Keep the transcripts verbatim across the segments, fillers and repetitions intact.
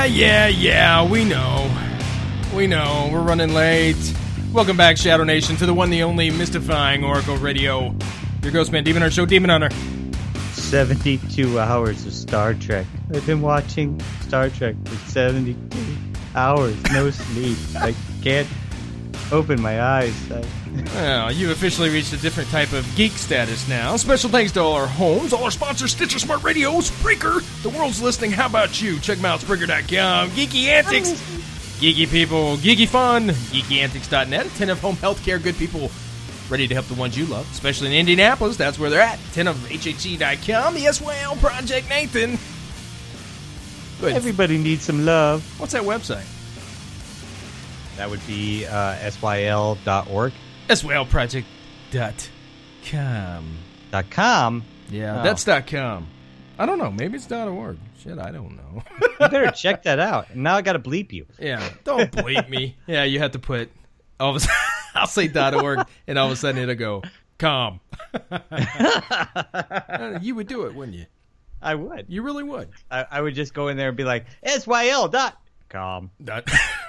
Yeah, yeah, yeah, we know. We know. We're running late. Welcome back, Shadow Nation, to the one, the only, mystifying Oracle Radio. Your Ghostman Demon Hunter Show, Demon Hunter. seventy-two hours of Star Trek. I've been watching Star Trek for seventy-two hours. No sleep. I can't open my eyes. I... Well, you've officially reached a different type of geek status now. Special thanks to all our homes, all our sponsors, Stitcher Smart Radio, Spreaker, the world's listening. How about you? Check them out, Spreaker dot com. Geeky Antics, geeky people, geeky fun, geeky antics dot net. ten of home healthcare, good people ready to help the ones you love, especially in Indianapolis. That's where they're at. ten of H H E dot com. The S Y L Project Nathan. Good. Everybody needs some love. What's that website? That would be uh, S Y L dot org. S Y L Project dot com. Dot com? Yeah, oh. that's dot com. I don't know. Maybe it's dot org. Shit, I don't know. You better check that out. Now I got to bleep you. Yeah, don't bleep me. Yeah, you have to put, all of a sudden, I'll say dot org, and all of a sudden it'll go, com. You would do it, wouldn't you? I would. You really would. I, I would just go in there and be like, S Y L dot com. Dot.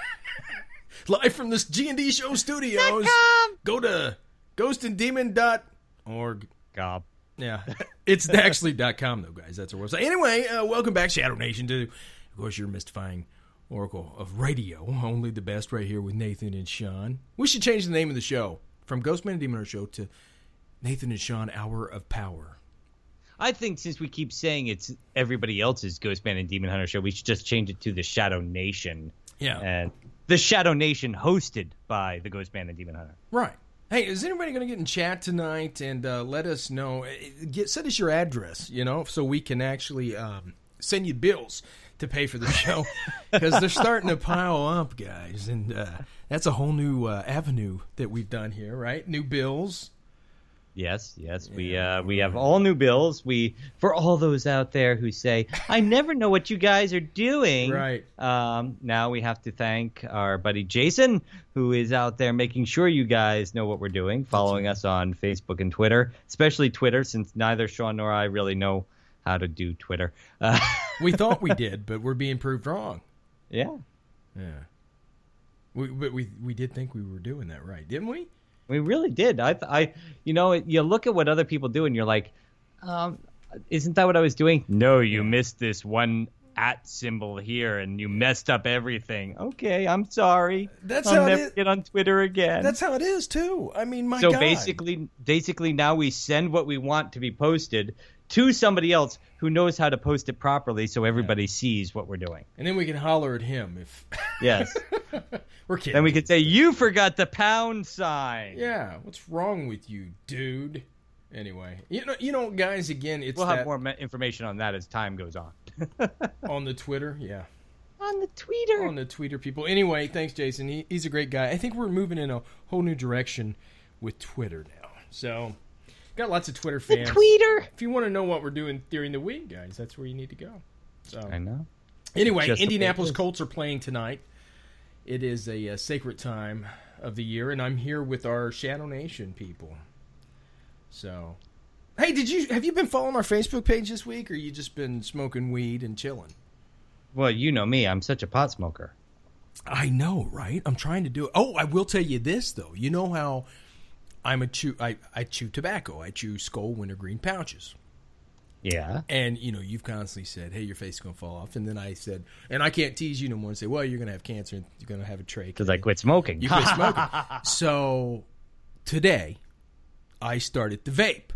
Live from this G and D Show studios. Go to ghost and demon dot org. Com. Yeah, it's actually .com though, guys. That's our website. Anyway, uh, welcome back, Shadow Nation, to, of course, your mystifying Oracle of Radio. Only the best right here with Nathan and Sean. We should change the name of the show from Ghostman and Demon Hunter Show to Nathan and Sean Hour of Power. I think since we keep saying it's everybody else's Ghostman and Demon Hunter Show, we should just change it to the Shadow Nation. Yeah. And the Shadow Nation hosted by the Ghostman and Demon Hunter. Right. Hey, is anybody going to get in chat tonight and uh, let us know? Get send us your address, you know, so we can actually um, send you bills to pay for the show, because they're starting to pile up, guys, and uh, that's a whole new uh, avenue that we've done here, right? New bills. Yes, yes, we uh, we have all new bills. We for all those out there who say, "I never know what you guys are doing." Right. Um, now we have to thank our buddy Jason, who is out there making sure you guys know what we're doing, following us on Facebook and Twitter, especially Twitter, since neither Sean nor I really know how to do Twitter. Uh, we thought we did, but we're being proved wrong. Yeah. Yeah. We, but we we did think we were doing that right, didn't we? We really did. I, I, you know, you look at what other people do, and you're like, um, "Isn't that what I was doing?" No, you missed this one at symbol here, and you messed up everything. Okay, I'm sorry. That's I'll how never it is. get on Twitter again. That's how it is too. I mean, my so God. basically, basically now we send what we want to be posted to somebody else who knows how to post it properly, so everybody yeah. sees what we're doing. And then we can holler at him if. Yes. We're kidding. Then we could say, "You forgot the pound sign." Yeah, what's wrong with you, dude? Anyway, you know, you know, guys. Again, it's we'll that... have more information on that as time goes on. On the Twitter, yeah. On the Twitter. On the Twitter, people. Anyway, thanks, Jason. He, he's a great guy. I think we're moving in a whole new direction with Twitter now. So, got lots of Twitter fans. The Twitter. If you want to know what we're doing during the week, guys, that's where you need to go. So I know. Anyway, Just Indianapolis Colts are playing tonight. It is a, a sacred time of the year, and I'm here with our Shadow Nation people. So, hey, did you have you been following our Facebook page this week, or you just been smoking weed and chilling? Well, you know me. I'm such a pot smoker. I know, right? I'm trying to do it. Oh, I will tell you this, though. You know how I'm a chew. I, I chew tobacco. I chew Skoal wintergreen pouches. Yeah. And, you know, you've constantly said, hey, your face is going to fall off. And then I said, and I can't tease you no more and say, well, you're going to have cancer and you're going to have a trach. Because I quit smoking. You quit smoking. So today I started the vape.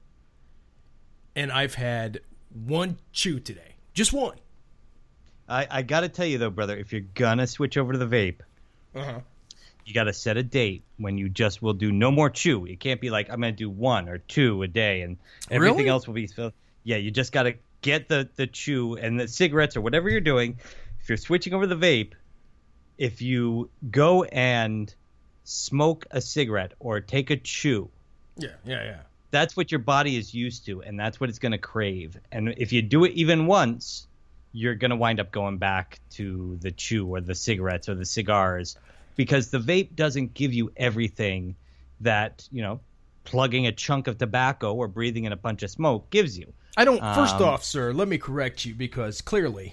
And I've had one chew today. Just one. I, I got to tell you, though, brother, if you're going to switch over to the vape, uh-huh. you got to set a date when you just will do no more chew. It can't be like, I'm going to do one or two a day and everything really? else will be filled. Yeah, you just got to get the, the chew and the cigarettes or whatever you're doing. If you're switching over the vape, if you go and smoke a cigarette or take a chew. Yeah, yeah, yeah. That's what your body is used to, and that's what it's going to crave. And if you do it even once, you're going to wind up going back to the chew or the cigarettes or the cigars, because the vape doesn't give you everything that, you know, plugging a chunk of tobacco or breathing in a bunch of smoke gives you. I don't. First um, off, sir, let me correct you, because clearly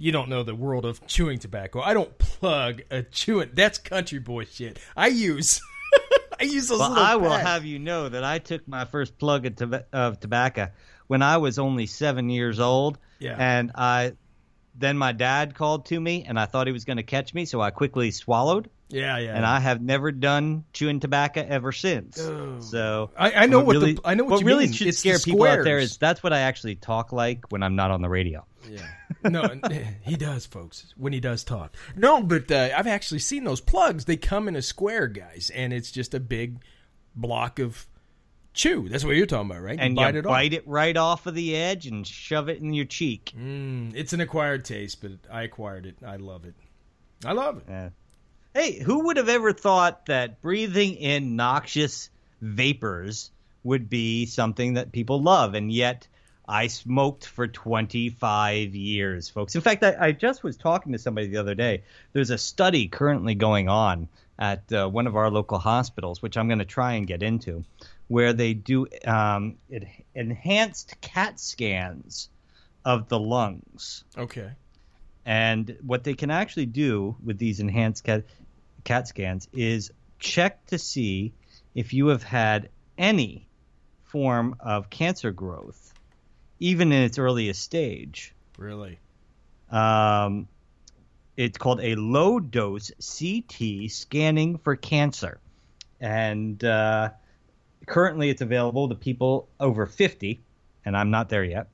you don't know the world of chewing tobacco. I don't plug a chewing. That's country boy shit. I use I use those well, little I will packs. have you know that I took my first plug of, toba- of tobacco when I was only seven years old. Yeah. And I then my dad called to me, and I thought he was going to catch me, so I quickly swallowed. Yeah, yeah. And I have never done chewing tobacco ever since. Oh. So I, I know what, really, the I know what, what you really mean. should It's scare the people out there squares. is that's what I actually talk like when I'm not on the radio. Yeah. No, he does, folks, when he does talk. No, but uh, I've actually seen those plugs. They come in a square, guys, and it's just a big block of chew. That's what you're talking about, right? And you bite you it bite off. it right off of the edge and shove it in your cheek. Mm, it's an acquired taste, but I acquired it. I love it. I love it. Yeah. Hey, who would have ever thought that breathing in noxious vapors would be something that people love? And yet I smoked for twenty-five years, folks. In fact, I, I just was talking to somebody the other day. There's a study currently going on at uh, one of our local hospitals, which I'm going to try and get into, where they do um, it, enhanced CAT scans of the lungs. Okay. And what they can actually do with these enhanced CAT, CAT scans is check to see if you have had any form of cancer growth, even in its earliest stage. Really? Um, it's called a low-dose C T scanning for cancer. And uh, currently it's available to people over fifty, and I'm not there yet.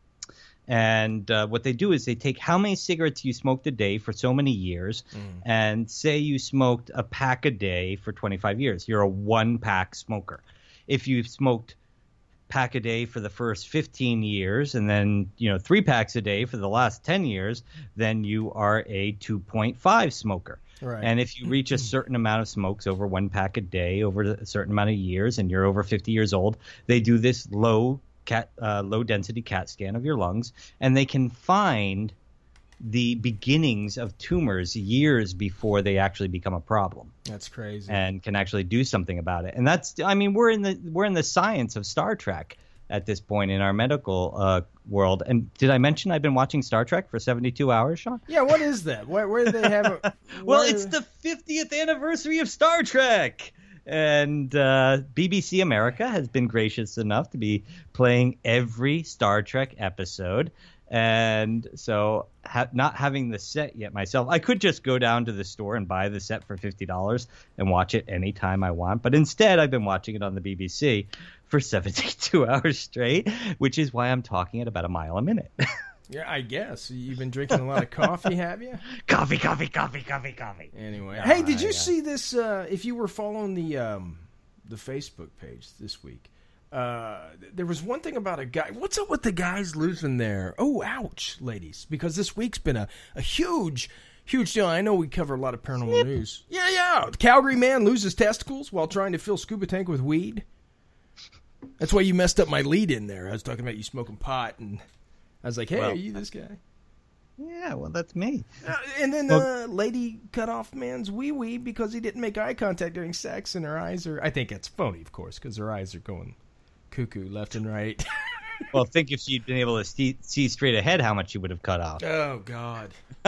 And uh, what they do is they take how many cigarettes you smoked a day for so many years, mm. and say you smoked a pack a day for twenty-five years. You're a one-pack smoker. If you've smoked pack a day for the first fifteen years and then, you know, three packs a day for the last ten years, then you are a two point five smoker. Right. And if you reach a certain amount of smokes over one pack a day over a certain amount of years and you're over fifty years old, they do this low cat uh, low density CAT scan of your lungs, and they can find the beginnings of tumors years before they actually become a problem. That's crazy. And can actually do something about it. And that's, I mean, we're in the we're in the science of Star Trek at this point in our medical uh, world. And did I mention I've been watching Star Trek for seventy-two hours, Sean? Yeah, what is that? Where, where do they have it? Well, it's the fiftieth anniversary of Star Trek. And uh, B B C America has been gracious enough to be playing every Star Trek episode. And so ha- not having the set yet myself, I could just go down to the store and buy the set for fifty dollars and watch it anytime I want. But instead, I've been watching it on the B B C for seventy-two hours straight, which is why I'm talking at about a mile a minute. Yeah, I guess. You've been drinking a lot of coffee, have you? Coffee, coffee, coffee, coffee, coffee. Anyway. Oh, Hey, did you yeah. see this, uh, if you were following the um, the Facebook page this week, uh, there was one thing about a guy. What's up with the guys losing their, oh, ouch, ladies? Because this week's been a, a huge, huge deal. I know we cover a lot of paranormal Snip. news. Yeah, yeah. The Calgary man loses testicles while trying to fill scuba tank with weed. That's why you messed up my lead in there. I was talking about you smoking pot, and I was like, hey, Well, are you this guy? Yeah, well, that's me. Uh, and then Well- uh, lady cut off man's wee-wee because he didn't make eye contact during sex, and her eyes are... I think it's phony, of course, because her eyes are going cuckoo left and right. Well, think if she'd been able to see, see straight ahead how much she would have cut off. Oh, God.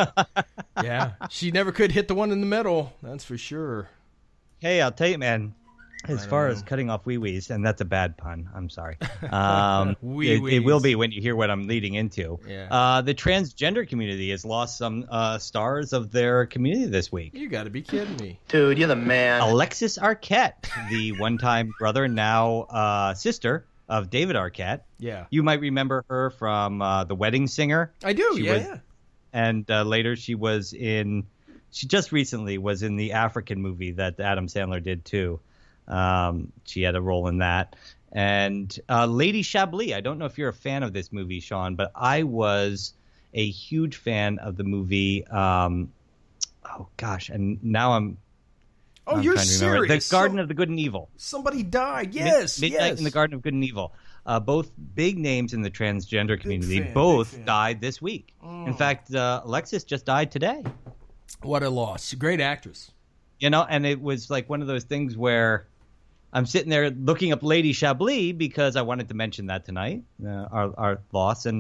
Yeah, she never could hit the one in the middle, that's for sure. Hey, I'll tell you, man. As don't far know. as cutting off wee-wees, and that's a bad pun. I'm sorry. Um, it, Wee-wees. it will be when you hear what I'm leading into. Yeah. Uh, the transgender community has lost some uh, stars of their community this week. You got to be kidding me. Dude, you're the man. Alexis Arquette, the one-time brother, now uh, sister of David Arquette. Yeah. You might remember her from uh, The Wedding Singer. I do, She yeah, was- yeah. And uh, later she was in, she just recently was in the African movie that Adam Sandler did too. Um, she had a role in that. And uh, Lady Chablis, I don't know if you're a fan of this movie, Sean, but I was a huge fan of the movie. Um, oh, gosh. And now I'm, Oh, I'm you're trying to remember. serious? The Garden Some- of the Good and Evil. Somebody died, Mid- yes, Midnight yes. in the Garden of Good and Evil. Uh, both big names in the transgender community. fan, both big fan. died this week. Mm. In fact, uh, Alexis just died today. What a loss. Great actress. You know, and it was like one of those things where I'm sitting there looking up Lady Chablis because I wanted to mention that tonight, uh, our our loss, and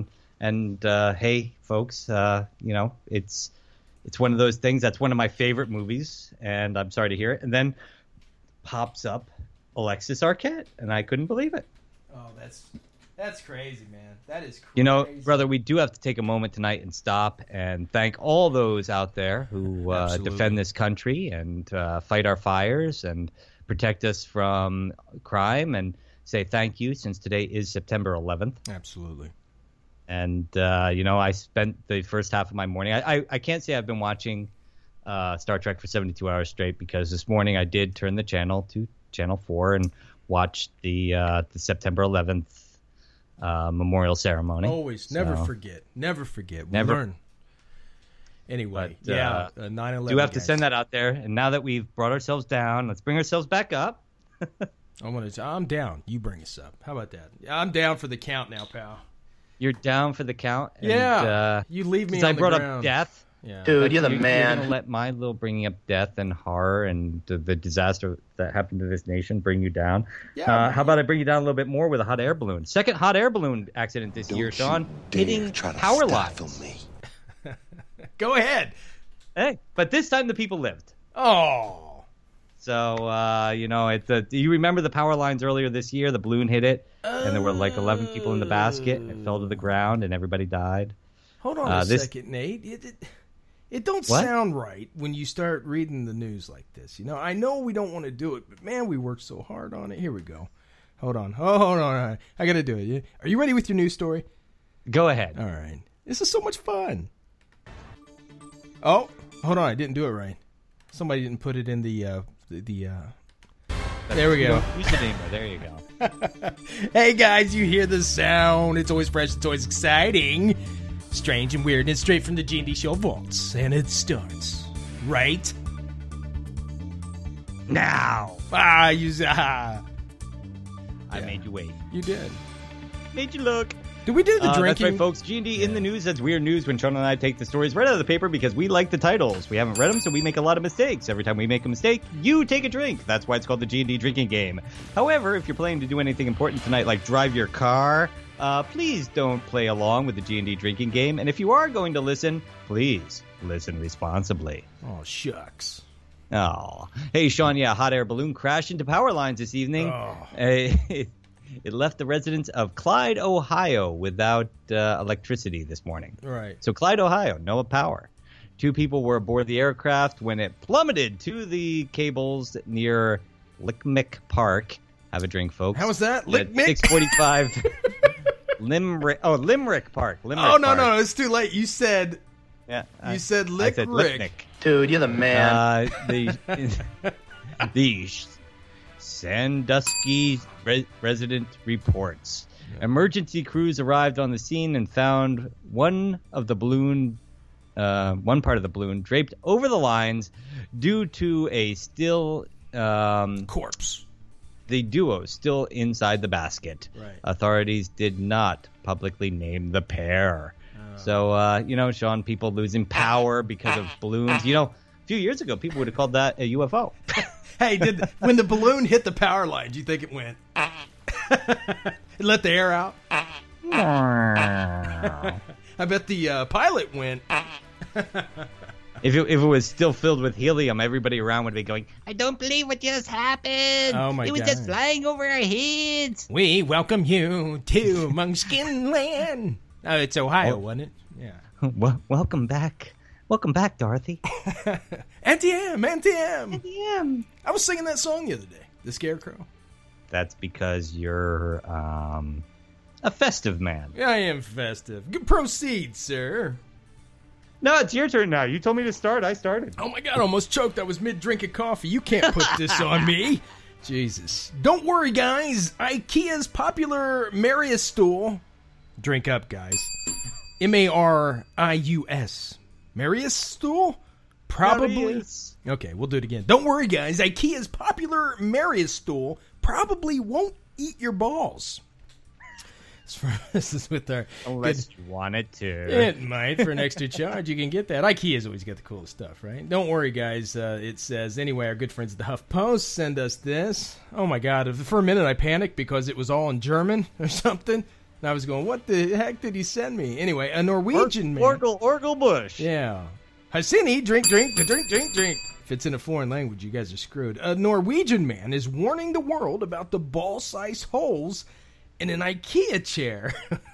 And uh, hey, folks, uh, you know, it's it's one of those things. That's one of my favorite movies, and I'm sorry to hear it. And then pops up Alexis Arquette, and I couldn't believe it. Oh, that's that's crazy, man. That is crazy. You know, brother, we do have to take a moment tonight and stop and thank all those out there who uh, defend this country and uh, fight our fires and protect us from crime, and say thank you, since today is September eleventh. Absolutely. And, uh, you know, I spent the first half of my morning. I, I, I can't say I've been watching uh, Star Trek for seventy-two hours straight, because this morning I did turn the channel to Channel four and watched the uh, the September eleventh uh, memorial ceremony. Always. Never so, forget. Never forget. We never. Learn. Anyway, but, yeah, uh, uh, nine eleven. Do have guys. to send that out there. And now that we've brought ourselves down, let's bring ourselves back up. I'm gonna. I'm down. You bring us up. How about that? I'm down for the count now, pal. You're down for the count? And, yeah. Uh, you leave me on I the brought ground. up death. Yeah. Dude, you're the you're, man. You're going to let my little bringing up death and horror and the, the disaster that happened to this nation bring you down? Yeah, uh, how about I bring you down a little bit more with a hot air balloon? Second hot air balloon accident this Don't year, Sean. Hitting try to power stifle lines. me. Go ahead. Hey, but this time the people lived. Oh. So, uh, you know, it, the, do you remember the power lines earlier this year? The balloon hit it, and there were like eleven people in the basket, and it fell to the ground, and everybody died. Hold on Uh, a this- second, Nate. It, it, it don't What? sound right when you start reading the news like this. You know, I know we don't want to do it, but man, we worked so hard on it. Here we go. Hold on. Oh, hold on. I got to do it. Are you ready with your news story? Go ahead. All right. This is so much fun. Oh, hold on. I didn't do it right. Somebody didn't put it in the uh, the. the uh... There we go. Username, there you go. Hey guys, you hear the sound. It's always fresh. It's always exciting. Strange and weird, and it's straight from the G and D Show vaults. And it starts right Now. ah, you ah. I Yeah. made you wait. You did. Made you look. Did we do the Uh, that's drinking? right, folks. G and D in the news. That's weird news when Sean and I take the stories right out of the paper because we like the titles. We haven't read them, so we make a lot of mistakes. Every time we make a mistake, you take a drink. That's why it's called the G and D drinking game. However, if you're planning to do anything important tonight, like drive your car, uh, please don't play along with the G and D drinking game. And if you are going to listen, please listen responsibly. Oh shucks. Oh, hey, Sean. Yeah, hot air balloon crashed into power lines this evening. Oh. Uh, It left the residents of Clyde, Ohio, without uh, electricity this morning. Right. So Clyde, Ohio, no power. Two people were aboard the aircraft when it plummeted to the cables near Lickmick Park. Have a drink, folks. How was that? At Lickmick? six forty-five. Limerick. Oh, Limerick Park. Limerick Oh no, Park. no, no! It's too late. You said Yeah, you I- said I said Lickrick. Lickmick. Dude, you're the man. Uh, the the Sandusky re- resident reports. Emergency crews arrived on the scene and found one of the balloon, uh, one part of the balloon draped over the lines due to a still um, corpse. The duo still inside the basket. Right. Authorities did not publicly name the pair. Oh. So, uh, you know, Sean, people losing power because of balloons. You know, a few years ago, people would have called that a U F O. Hey, did when the balloon hit the power line, do you think it went? It let the air out. I bet the uh, pilot went. If it, if it was still filled with helium, everybody around would be going, I don't believe what just happened. Oh, my It was God. just flying over our heads. We welcome you to Munchkin Land. Oh, it's Ohio, Oh. wasn't it? Yeah. Well, welcome back. Welcome back, Dorothy. Auntie M, Auntie M. Yeah. I was singing that song the other day, The Scarecrow. That's because you're um, a festive man. I am festive. G- Proceed, sir. No, it's your turn now. You told me to start. I started. Oh my God, I almost choked. I was mid drinking coffee. You can't put this on me. Jesus. Don't worry, guys. IKEA's popular Marius stool. Drink up, guys. M A R I U S. Marius stool? Probably. Marius. Okay, we'll do it again. Don't worry, guys. IKEA's popular Marius stool probably won't eat your balls. This is with our... Unless you want it to. It might for an extra charge. You can get that. IKEA's always got the coolest stuff, right? Don't worry, guys. Uh, it says, anyway, our good friends at the HuffPost send us this. Oh, my God. For a minute, I panicked because it was all in German or something. And I was going, what the heck did he send me? Anyway, a Norwegian or- man. Orgel, Orgel Bush. Yeah. Hasini, drink, drink, drink, drink, drink. If it's in a foreign language, you guys are screwed. A Norwegian man is warning the world about the ball-sized holes in an IKEA chair.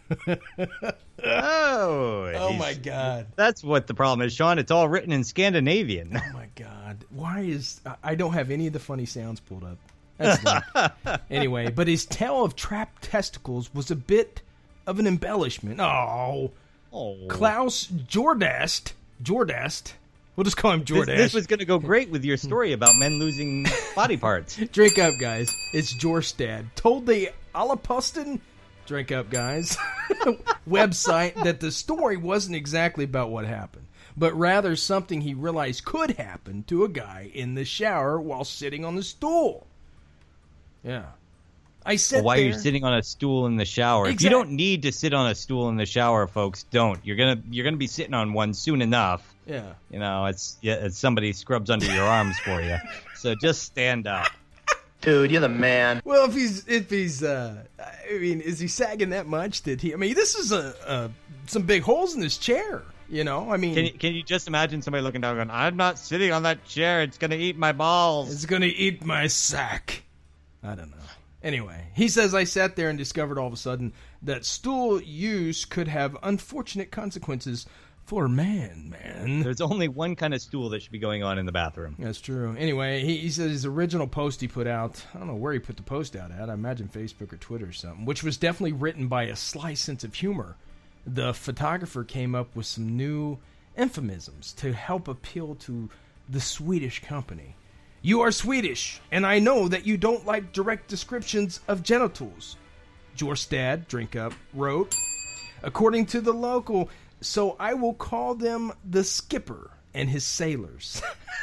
oh. Oh, my God. That's what the problem is, Sean. It's all written in Scandinavian. Oh, my God. Why is... I don't have any of the funny sounds pulled up. That's not. Anyway, but his tale of trapped testicles was a bit of an embellishment. Oh. Oh. Klaus Jordast... Jordast... We'll just call him Jordash. This, this was going to go great with your story about men losing body parts. Drink up, guys. It's Jorstad. Told the Alaposten, drink up, guys, website that the story wasn't exactly about what happened, but rather something he realized could happen to a guy in the shower while sitting on the stool. Yeah. I said well, while there, you're sitting on a stool in the shower. Exactly. If you don't need to sit on a stool in the shower, folks, don't. You're gonna you're gonna be sitting on one soon enough. Yeah. You know, it's yeah, it's somebody scrubs under your arms for you. So just stand up. Dude, you're the man. Well, if he's if he's uh, I mean, is he sagging that much? Did he? I mean, this is a, a some big holes in his chair. You know, I mean, Can you, can you just imagine somebody looking down, going, "I'm not sitting on that chair. It's gonna eat my balls. It's gonna eat my sack." I don't know. Anyway, he says, I sat there and discovered all of a sudden that stool use could have unfortunate consequences for man, man. There's only one kind of stool that should be going on in the bathroom." That's true. Anyway, he, he says his original post he put out, I don't know where he put the post out at, I imagine Facebook or Twitter or something, which was definitely written by a sly sense of humor. The photographer came up with some new euphemisms to help appeal to the Swedish company. "You are Swedish, and I know that you don't like direct descriptions of genitals," Jorstad, drink up, wrote. According to the local, so I will call them the skipper and his sailors.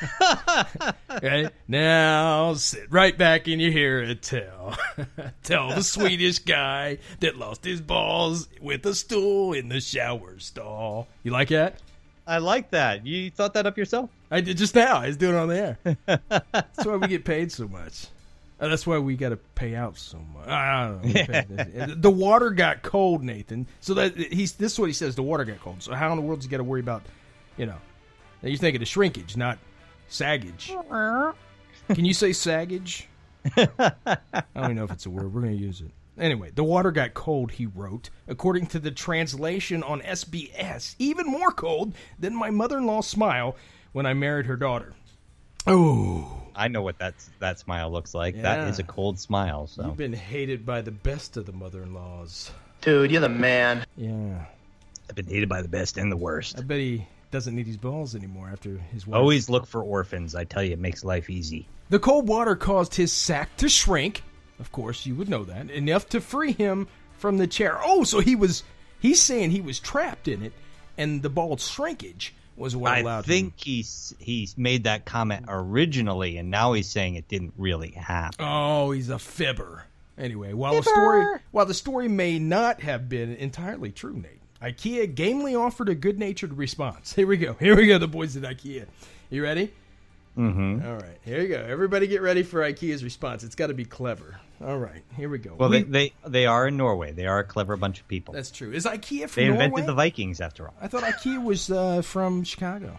Right? Now, sit right back and you hear it tell. Tell the Swedish guy that lost his balls with a stool in the shower stall. You like that? I like that. You thought that up yourself? I did just now. I was doing it on the air. That's why we get paid so much. Uh, that's why we got to pay out so much. I don't know. Yeah. The water got cold, Nathan. So that he's this is what he says. The water got cold. So how in the world does he got to worry about? You know, now you're thinking of shrinkage, not saggage. Can you say saggage? I don't even know if it's a word. We're going to use it. Anyway, the water got cold, he wrote, according to the translation on S B S. Even more cold than my mother-in-law's smile when I married her daughter. Oh. I know what that that smile looks like. Yeah. That is a cold smile. So You've been hated by the best of the mother-in-laws. Dude, you're the man. Yeah. I've been hated by the best and the worst. I bet he doesn't need his balls anymore after his wife. Always look for orphans. I tell you, it makes life easy. The cold water caused his sack to shrink. Of course, you would know that. Enough to free him from the chair. Oh, so he was, he's saying he was trapped in it, and the ball shrinkage was what I allowed think him. he's he's made that comment originally, and now he's saying it didn't really happen. Oh, he's a fibber. Anyway, while the story while the story may not have been entirely true, Nate, IKEA gamely offered a good-natured response. Here we go. Here we go, the boys at IKEA. You ready? Mm-hmm. All right, here you go. Everybody get ready for IKEA's response. It's got to be clever. All right, here we go. Well, we, they, they they are in Norway. They are a clever bunch of people. That's true. Is IKEA from They Norway? invented the Vikings, after all. I thought IKEA was uh, from Chicago.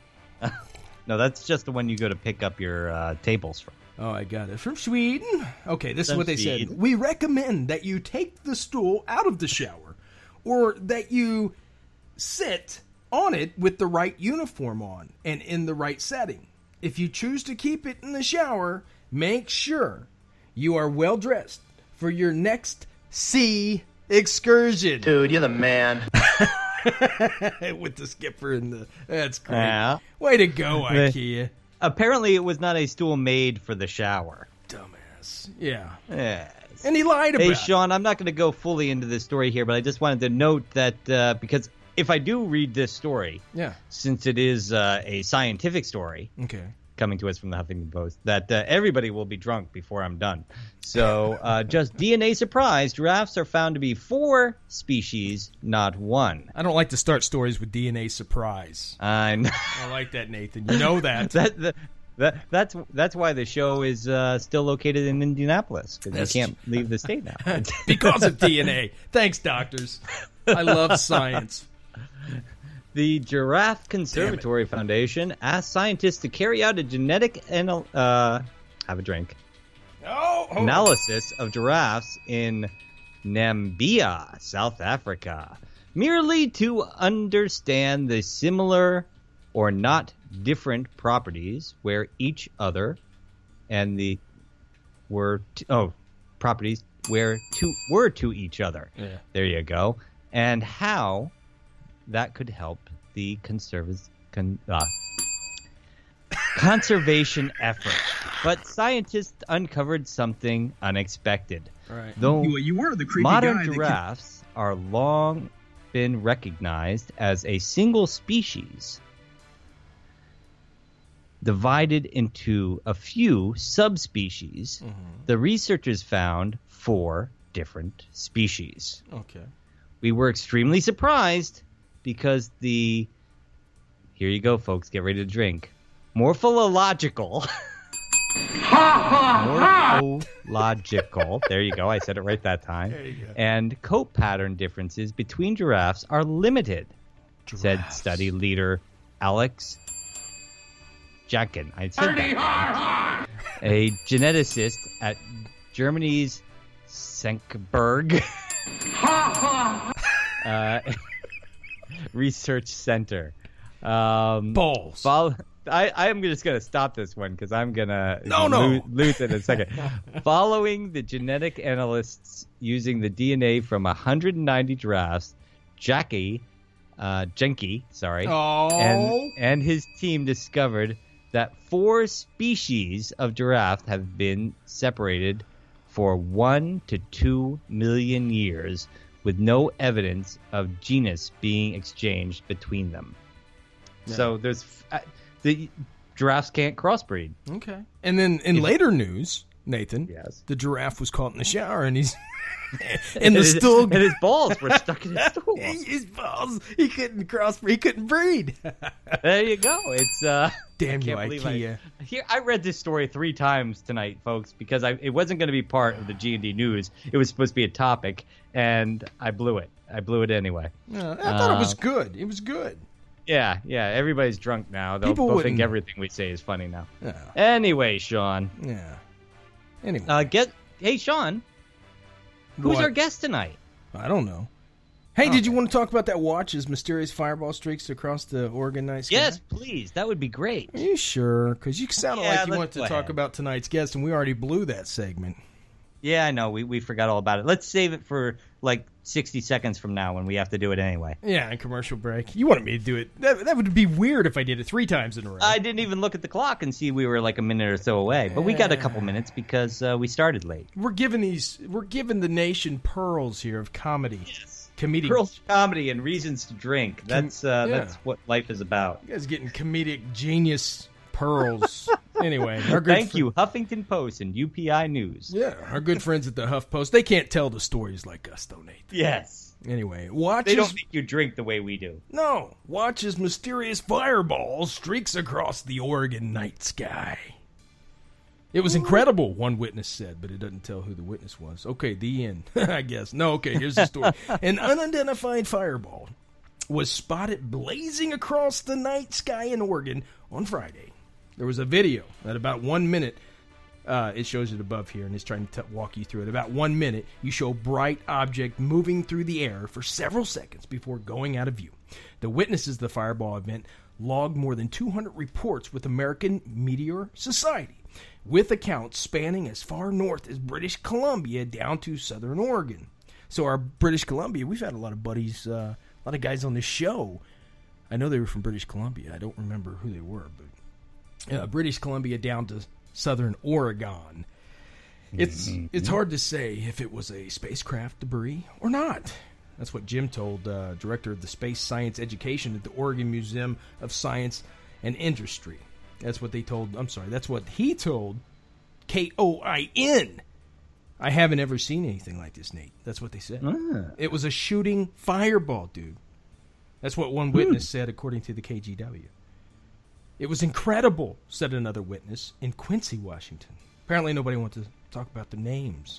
No, that's just the one you go to pick up your uh, tables from. Oh, I got it. From Sweden. Okay, this is From what they Sweden. said. We recommend that you take the stool out of the shower or that you sit on it with the right uniform on and in the right setting. If you choose to keep it in the shower, make sure you are well dressed for your next sea excursion. Dude, you're the man. With the skipper and the... That's great. Yeah. Way to go, IKEA. Apparently, it was not a stool made for the shower. Dumbass. Yeah. Yes. And he lied about Hey, it. Sean, I'm not going to go fully into this story here, but I just wanted to note that uh, because if I do read this story, Yeah. since it is uh, a scientific story Okay. coming to us from the Huffington Post, that uh, everybody will be drunk before I'm done. So uh, just D N A surprise, giraffes are found to be four species, not one. I don't like to start stories with D N A surprise. I know. I like that, Nathan. You know that. that the, That, that's that's why the show is uh, still located in Indianapolis, because That's you can't leave the state now. Because of D N A. Thanks, doctors. I love science. The Giraffe Conservatory Foundation asked scientists to carry out a genetic anal- uh, have a drink Oh, oh. analysis of giraffes in Namibia, South Africa, merely to understand the similar or not different properties where each other and the were t- oh properties where to were to each other. Yeah. There you go. And how that could help the conserv- con- uh, conservation effort. But scientists uncovered something unexpected. Right. Though You, you were the creepy modern guy that giraffes are long been recognized as a single species divided into a few subspecies. Mm-hmm. The researchers found four different species. Okay. We were extremely surprised because the here you go, folks, get ready to drink. Morphological. Morphological. There you go. I said it right that time. There you go. And coat pattern differences between giraffes are limited, said Giraffes. study leader Alex Janken. I said that. A geneticist at Germany's Senckenberg uh, Research Center. Um, Balls. Follow, I, I am just going to stop this one because I'm going to No, no. lo- lose it in a second. Following the genetic analysts using the D N A from one hundred ninety giraffes, Jackie, uh, Jenke, sorry, Oh. and, and his team discovered that four species of giraffe have been separated for one to two million years with no evidence of genus being exchanged between them. Yeah. So there's uh, the giraffes can't crossbreed. Okay. And then in later news, Nathan, Yes. the giraffe was caught in the shower and he's in the And his- stool. and his balls were stuck in his stool. His balls. He couldn't cross. He couldn't breed. There you go. It's uh. Damn I you, can't believe IKEA. I, here, I read this story three times tonight, folks, because I, it wasn't going to be part of the G and D news. It was supposed to be a topic, and I blew it. I blew it anyway. Yeah, I thought it Uh, was good. It was good. Yeah, yeah. Everybody's drunk now. They'll, People they'll wouldn't- think everything we say is funny now. Yeah. Anyway, Sean. Yeah. Anyway, Uh, get hey, Sean. Who's what? our guest tonight? I don't know. Hey, did Okay. you want to talk about that watch as mysterious fireball streaks across the Oregon night sky? Yes, please. That would be great. Are you sure? Because you sounded Yeah, like you let's wanted to go talk ahead. about tonight's guest, and we already blew that segment. Yeah, I know. We we forgot all about it. Let's save it for like sixty seconds from now when we have to do it anyway. Yeah, and commercial break. You wanted me to do it. That, that would be weird if I did it three times in a row. I didn't even look at the clock and see we were like a minute or so away, but we got a couple minutes because uh, we started late. We're giving these. We're giving the nation pearls here of comedy. Comedic. Girls comedy and reasons to drink. That's uh, yeah. that's what life is about. You guys getting comedic genius pearls. Anyway, our good Thank fr- you, Huffington Post and U P I News. Yeah, our good friends at the HuffPost. They can't tell the stories like us, though, Nathan. Yes. Anyway, watch They as, don't make you drink the way we do. no, watch as mysterious fireball streaks across the Oregon night sky. It was incredible, one witness said, but it doesn't tell who the witness was. Okay, the end, I guess. No, okay, here's the story. An unidentified fireball was spotted blazing across the night sky in Oregon on Friday. There was a video at about one minute. Uh, it shows it above here, and it's trying to t- walk you through it. About one minute, you show bright object moving through the air for several seconds before going out of view. The witnesses of the fireball event logged more than two hundred reports with American Meteor Society, with accounts spanning as far north as British Columbia down to southern Oregon. So our British Columbia, we've had a lot of buddies, uh, a lot of guys on this show. I know they were from British Columbia. I don't remember who they were, but uh, British Columbia down to southern Oregon. It's it's hard to say if it was a spacecraft debris or not. That's what Jim told, uh, director of the Space Science Education at the Oregon Museum of Science and Industry. That's what they told, I'm sorry, that's what he told K O I N. I haven't ever seen anything like this, Nate. That's what they said. Ah. It was a shooting fireball, dude. That's what one witness said, according to the K G W. It was incredible, said another witness in Quincy, Washington. Apparently nobody wants to talk about the names.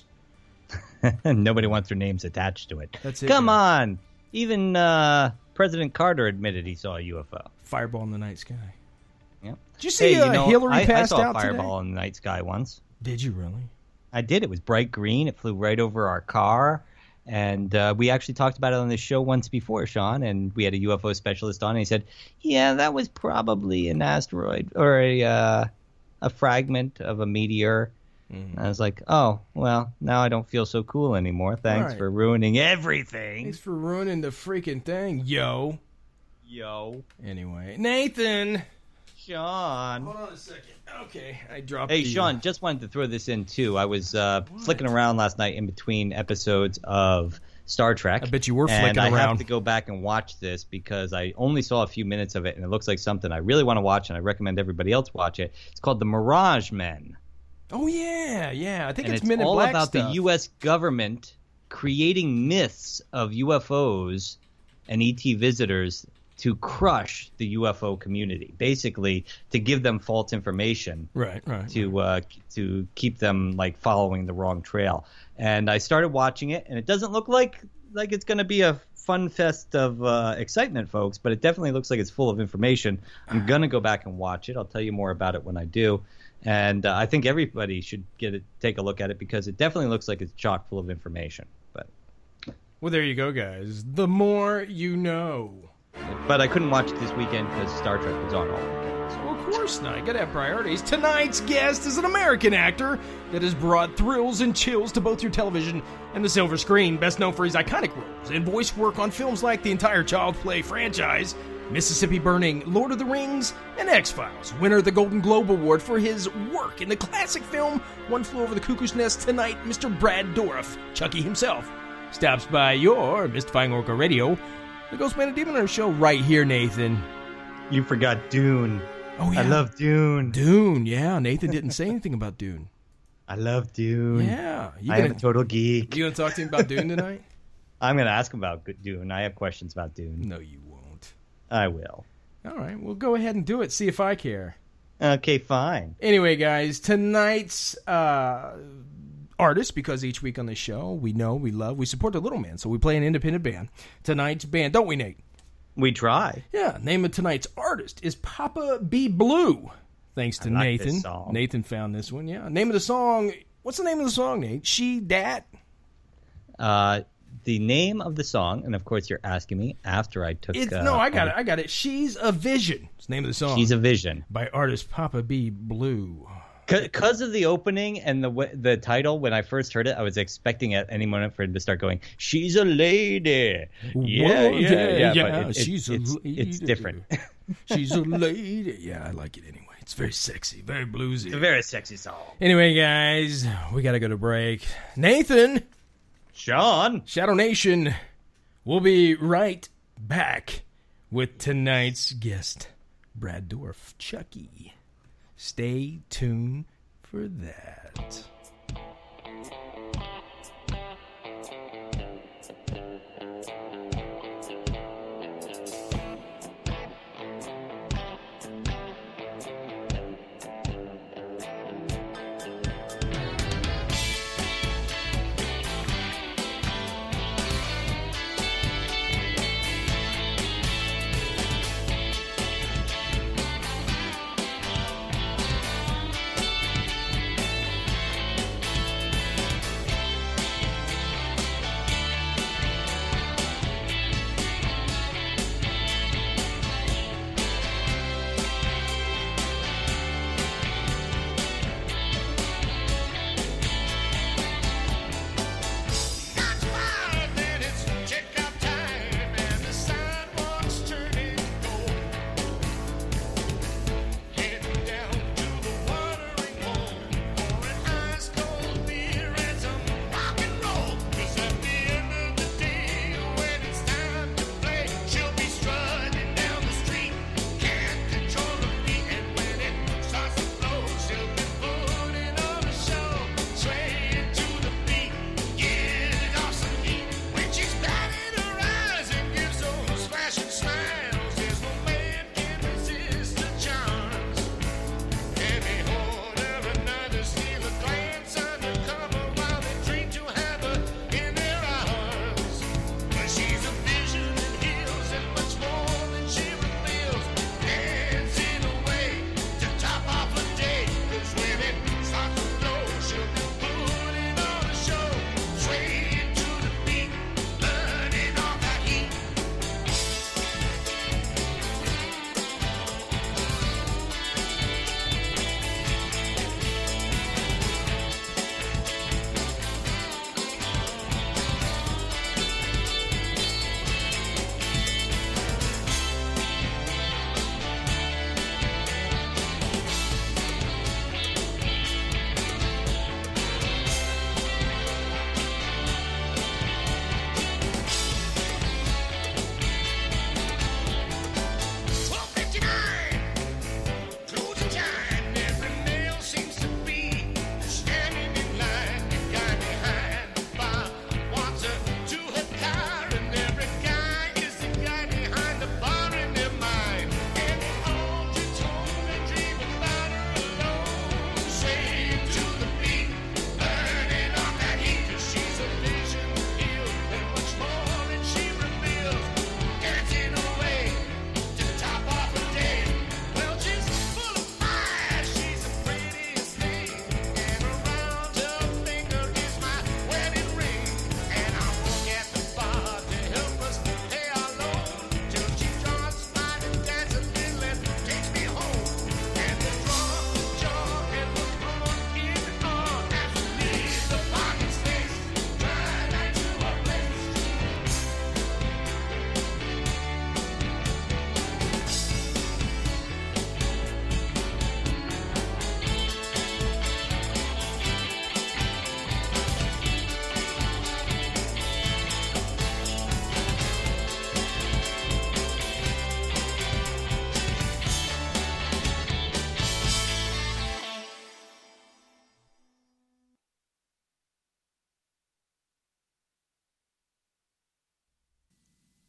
Nobody wants their names attached to it. That's it. Come guys. on. Even uh, President Carter admitted he saw a U F O. Fireball in the night sky. Yep. Did you see hey, uh, you know, Hillary I, passed I saw out a fireball today? in the night sky once. Did you really? I did. It was bright green. It flew right over our car. And uh, we actually talked about it on this show once before, Sean, and we had a U F O specialist on, and he said, yeah, that was probably an asteroid or a uh, a fragment of a meteor. Mm. I was like, oh, well, now I don't feel so cool anymore. Thanks right. for ruining everything. Thanks for ruining the freaking thing, yo. Yo. Anyway, Nathan. Sean. Hold on a second. Okay, I dropped Hey, the, Sean, just wanted to throw this in, too. I was uh, flicking around last night in between episodes of Star Trek. I bet you were and flicking I around. have to go back and watch this because I only saw a few minutes of it, and it looks like something I really want to watch, and I recommend everybody else watch it. It's called The Mirage Men. Oh, yeah, yeah. I think and it's, it's Men in all Black about stuff. the U S government creating myths of U F Os and E T visitors to crush the U F O community, basically to give them false information, right, right, to right. Uh, to keep them like following the wrong trail. And I started watching it, and it doesn't look like like it's going to be a fun fest of uh, excitement, folks, but it definitely looks like it's full of information. I'm going to go back and watch it. I'll tell you more about it when I do. And uh, I think everybody should get it, take a look at it because it definitely looks like it's chock full of information. But well, there you go, guys. The more you know. But I couldn't watch it this weekend because Star Trek was on all weekend. So of course not. You gotta have priorities. Tonight's guest is an American actor that has brought thrills and chills to both your television and the silver screen. Best known for his iconic roles and voice work on films like the entire Child Play franchise, Mississippi Burning, Lord of the Rings, and X-Files. Winner of the Golden Globe Award for his work in the classic film One Flew Over the Cuckoo's Nest. Tonight, Mister Brad Dourif, Chucky himself, stops by your Mystifying Orca Radio, the Ghost Man and Demon Hunter show right here, Nathan. You forgot Dune. Oh, yeah. I love Dune. Dune, yeah. Nathan didn't say anything about Dune. I love Dune. Yeah. You I gonna, am a total geek. You going to talk to him about Dune tonight? I'm going to ask him about Dune. I have questions about Dune. No, you won't. I will. All right. Well, go ahead and do it. See if I care. Okay, fine. Anyway, guys, tonight's uh, artist, because each week on the show, we know, we love, we support the little man, so we play an independent band. Tonight's band, don't we, Nate? We try. Yeah, name of tonight's artist is Papa Be Blue. Thanks to I like Nathan. this song. Nathan found this one, yeah. Name of the song, what's the name of the song, Nate? She Dat? Uh, the name of the song, and of course you're asking me after I took... It's, uh, no, I got uh, it, I got it. She's a Vision. It's the name of the song. She's a Vision. By artist Papa Be Blue. Because of the opening and the the title, when I first heard it, I was expecting at any moment for him to start going, "She's a lady." Yeah, Whoa, yeah, yeah. yeah, But it, it, she's a it's, lady. it's different. She's a lady. Yeah, I like it anyway. It's very sexy, very bluesy. It's a very sexy song. Anyway, guys, we got to go to break. Nathan, Sean, Shadow Nation, we'll be right back with tonight's guest, Brad Dourif, Chucky. Stay tuned for that.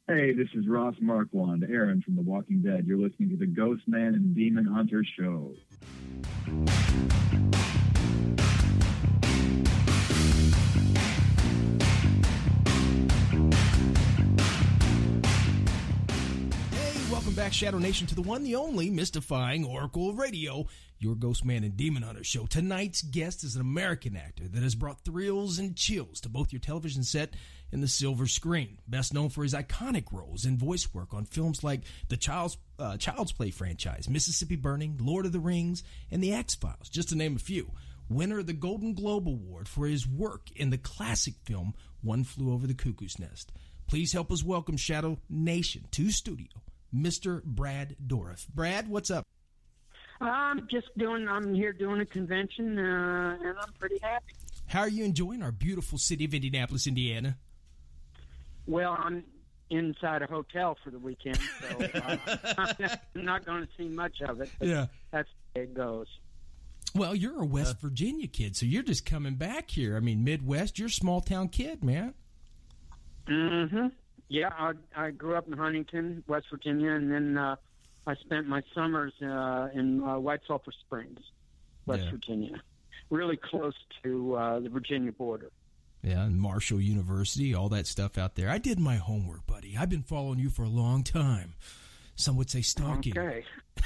Hey, this is Ross Marquand, Aaron from The Walking Dead. You're listening to the Ghost Man and Demon Hunter Show. Welcome back, Shadow Nation, to the one, the only, mystifying Oracle Radio, your Ghost Man and Demon Hunter show. Tonight's guest is an American actor that has brought thrills and chills to both your television set and the silver screen. Best known for his iconic roles and voice work on films like the Child's, uh, Child's Play franchise, Mississippi Burning, Lord of the Rings, and The X-Files, just to name a few. Winner of the Golden Globe Award for his work in the classic film One Flew Over the Cuckoo's Nest. Please help us welcome Shadow Nation to studio, Mister Brad Dourif. Brad, what's up? I'm just doing, I'm here doing a convention, uh, and I'm pretty happy. How are you enjoying our beautiful city of Indianapolis, Indiana? Well, I'm inside a hotel for the weekend, so uh, I'm not going to see much of it. But yeah. That's the way it goes. Well, you're a West uh, Virginia kid, so you're just coming back here. I mean, Midwest, you're a small-town kid, man. Mm-hmm. Yeah, I, I grew up in Huntington, West Virginia, and then uh, I spent my summers uh, in uh, White Sulphur Springs, West yeah. Virginia, really close to uh, the Virginia border. Yeah, and Marshall University, all that stuff out there. I did my homework, buddy. I've been following you for a long time. Some would say stalking. Okay.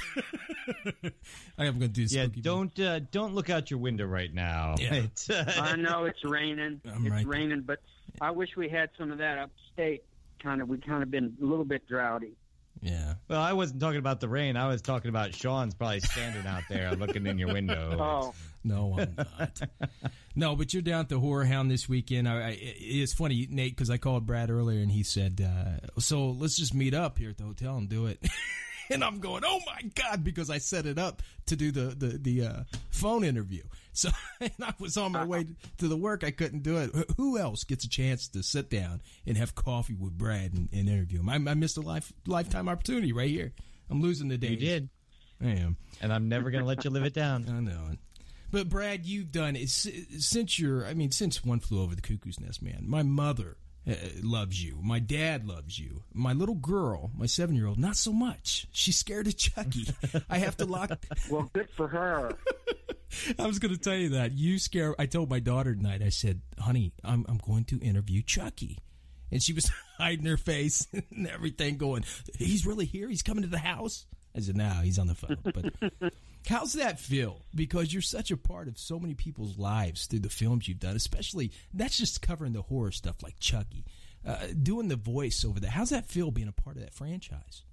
I am going to do this. Yeah, don't uh, don't look out your window right now. Yeah. I know it's raining. I'm it's right raining, but I wish we had some of that upstate. Kind of, we kind of been a little bit droughty. Yeah. Well, I wasn't talking about the rain. I was talking about Sean's probably standing out there looking in your window. Oh. No, I'm not. No, but you're down at the Horror Hound this weekend. I, I, it's funny, Nate, because I called Brad earlier and he said, uh, so let's just meet up here at the hotel and do it. And I'm going, oh my God, because I set it up to do the, the, the uh, phone interview. So and I was on my way to the work. I couldn't do it. Who else gets a chance to sit down and have coffee with Brad and, and interview him? I, I missed a life, lifetime opportunity right here. I'm losing the days. You did. I am. And I'm never going to let you live it down. I know. But Brad, you've done it since you're, I mean, since One Flew Over the Cuckoo's Nest, man. My mother uh, loves you. My dad loves you. My little girl, my seven-year-old, not so much. She's scared of Chucky. I have to lock. Well, good for her. I was going to tell you that. You scare. I told my daughter tonight, I said, honey, I'm, I'm going to interview Chucky. And she was hiding her face and everything going, he's really here? He's coming to the house? I said, no, he's on the phone. But how's that feel? Because you're such a part of so many people's lives through the films you've done, especially, that's just covering the horror stuff like Chucky. Uh, doing the voice over there, how's that feel being a part of that franchise?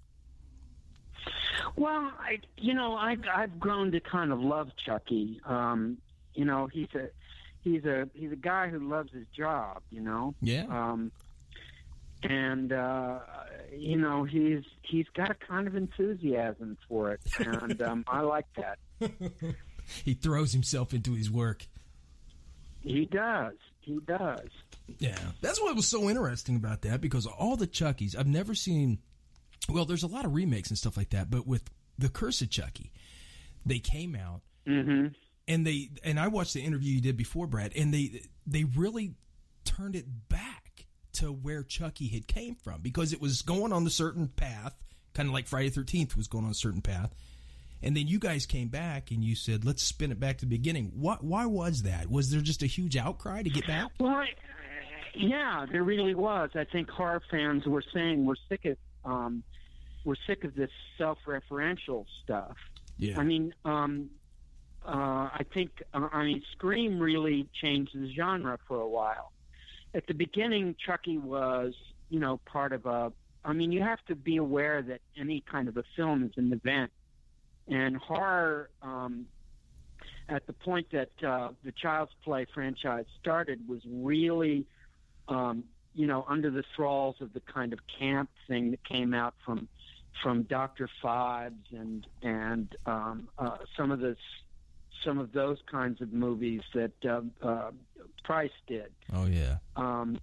Well, I, you know, I've, I've grown to kind of love Chucky. Um, you know, he's a, he's a, he's a guy who loves his job, you know? Yeah. Um, and, uh, you know, he's, he's got a kind of enthusiasm for it. And, um, I like that. He throws himself into his work. He does. He does. Yeah. That's what was so interesting about that, because all the Chuckies, I've never seen, well, there's a lot of remakes and stuff like that, but with The Curse of Chucky, they came out, mm-hmm. and they, and I watched the interview you did before, Brad, and they, they really turned it back to where Chucky had came from, because it was going on a certain path, kind of like Friday the thirteenth was going on a certain path. And then you guys came back and you said, let's spin it back to the beginning. Why, why was that? Was there just a huge outcry to get back? Well, I, yeah, there really was. I think horror fans were saying we're sick of, um, we're sick of this self-referential stuff. Yeah. I mean, um, uh, I think, uh, I mean, Scream really changed the genre for a while. At the beginning, Chucky was, you know, part of a, I mean, you have to be aware that any kind of a film is an event. And horror, um, at the point that uh, the Child's Play franchise started, was really, um, you know, under the thralls of the kind of camp thing that came out from from Doctor Phibes and and um, uh, some of the some of those kinds of movies that uh, uh, Price did. Oh yeah. Um,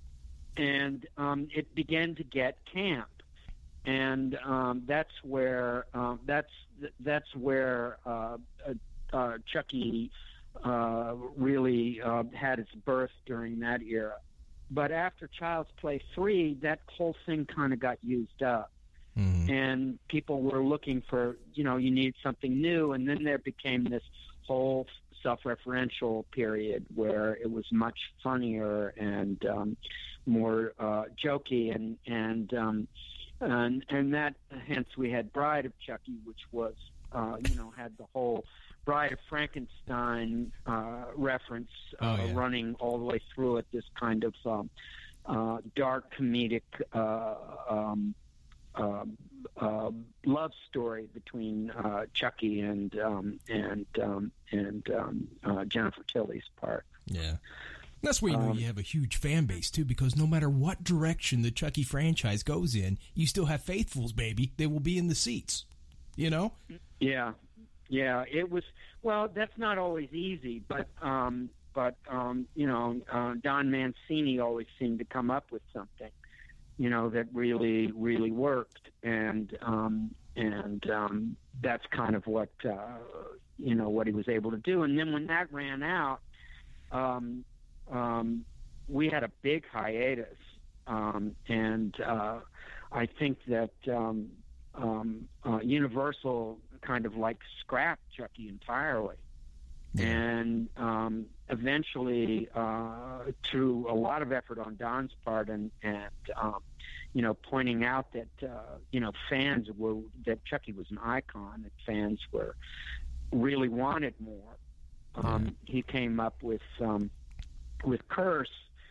and um, it began to get camp. And um, that's where um, that's that's where uh, uh, uh, Chucky uh, really uh, had its birth during that era. but after Child's Play three, that whole thing kind of got used up. Mm-hmm. And people were looking for, you know, you need something new. And then there became this whole self-referential period where it was much funnier and um, more uh, jokey. And, and, um, and, and that, hence we had Bride of Chucky, which was, uh, you know, had the whole Bride of Frankenstein uh, reference uh, oh, yeah. running all the way through it, this kind of um, uh, dark comedic uh, um, uh, uh, love story between uh, Chucky and um, and um, and um, uh, Jennifer Tilly's part. Yeah. That's where you know um, you have a huge fan base, too, because no matter what direction the Chucky franchise goes in, you still have faithfuls, baby. They will be in the seats, you know? Yeah. Yeah, it was, well, that's not always easy, but, um, but um, you know, uh, Don Mancini always seemed to come up with something, you know, that really, really worked. And, um, and um, that's kind of what, uh, you know, what he was able to do. And then when that ran out, um, um, we had a big hiatus. Um, and uh, I think that um, um, uh, Universal kind of like scrapped Chucky entirely. Yeah. And um, eventually, uh, through a lot of effort on Don's part and, and um, you know, pointing out that, uh, you know, fans were, that Chucky was an icon, that fans were really wanted more, um, yeah. he came up with, um, with Curse,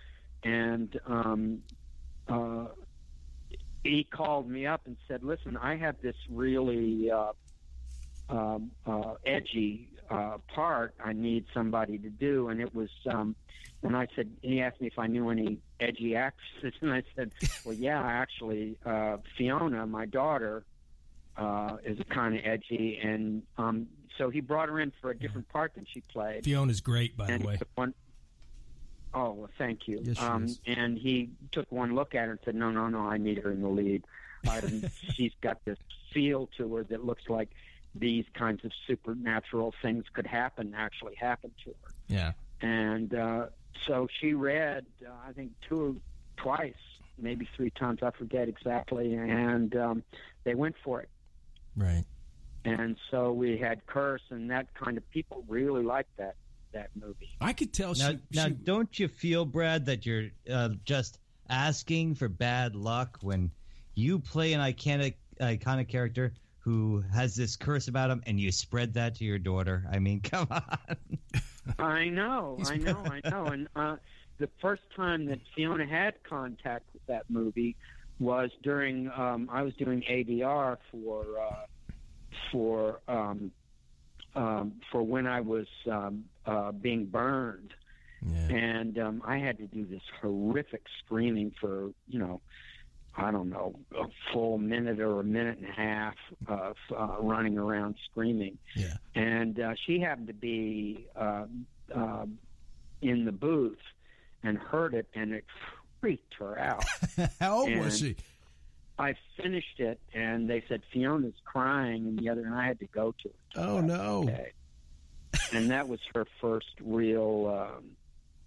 and um, uh, he called me up and said, listen, I have this really uh, um, uh, edgy uh, part I need somebody to do. And it was, um, and I said, and he asked me if I knew any edgy actresses. And I said, well, yeah, actually, uh, Fiona, my daughter, uh, is kind of edgy. And um, so he brought her in for a different part than she played. Fiona's great, by and the way. One, oh, well, thank you. Yes, she um, is. And he took one look at her and said, no, no, no, I need her in the lead. I she's got this feel to her that looks like these kinds of supernatural things could happen, actually happen to her. Yeah. And uh, so she read, uh, I think, two, twice, maybe three times, I forget exactly, and um, they went for it. Right. And so we had Curse, and that kind of people really liked that that movie. I could tell. Now, she, now she, don't you feel, Brad, that you're uh, just asking for bad luck when you play an iconic, iconic character who has this curse about him, and you spread that to your daughter? I mean, come on. I know, I know, I know. And uh, the first time that Fiona had contact with that movie was during, um, I was doing A D R for, uh, for, um, um, for when I was um, uh, being burned. Yeah. And um, I had to do this horrific screaming for, you know, I don't know, a full minute or a minute and a half of uh, running around screaming. Yeah. And uh, she happened to be uh, uh, in the booth and heard it, and it freaked her out. How old and was she? I finished it, and they said, Fiona's crying, and the other, and I had to go to it. Oh, no. Okay. And that was her first real, um,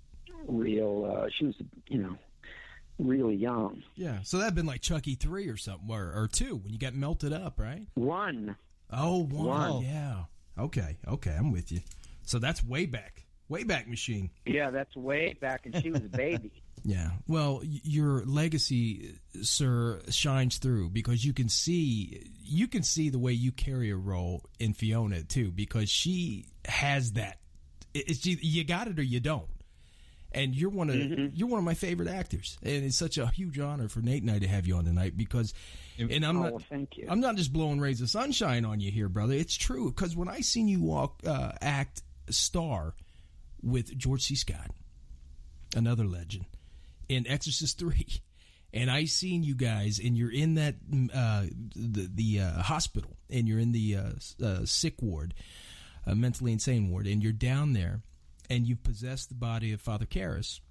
real, uh, she was, you know, really young. Yeah, so that'd been like Chucky three or something, or, or two, when you got melted up, right? One. Oh, one. One. Yeah. Okay, okay, I'm with you. So that's way back, way back machine. Yeah, that's way back, and she was a baby. Yeah. Well, y- your legacy, sir, shines through because you can see you can see the way you carry a role in Fiona too, because she has that. It's you got it or you don't. And you're one of mm-hmm. you're one of my favorite actors, and it's such a huge honor for Nate and I to have you on tonight because, and I'm oh, not well, thank you. I'm not just blowing rays of sunshine on you here, brother. It's true because when I seen you walk uh, act star with George C. Scott, another legend, in Exorcist three, and I seen you guys, and you're in that uh, the the uh, hospital, and you're in the uh, uh, sick ward, uh, mentally insane ward, and you're down there. And you possess the body of Father Karras.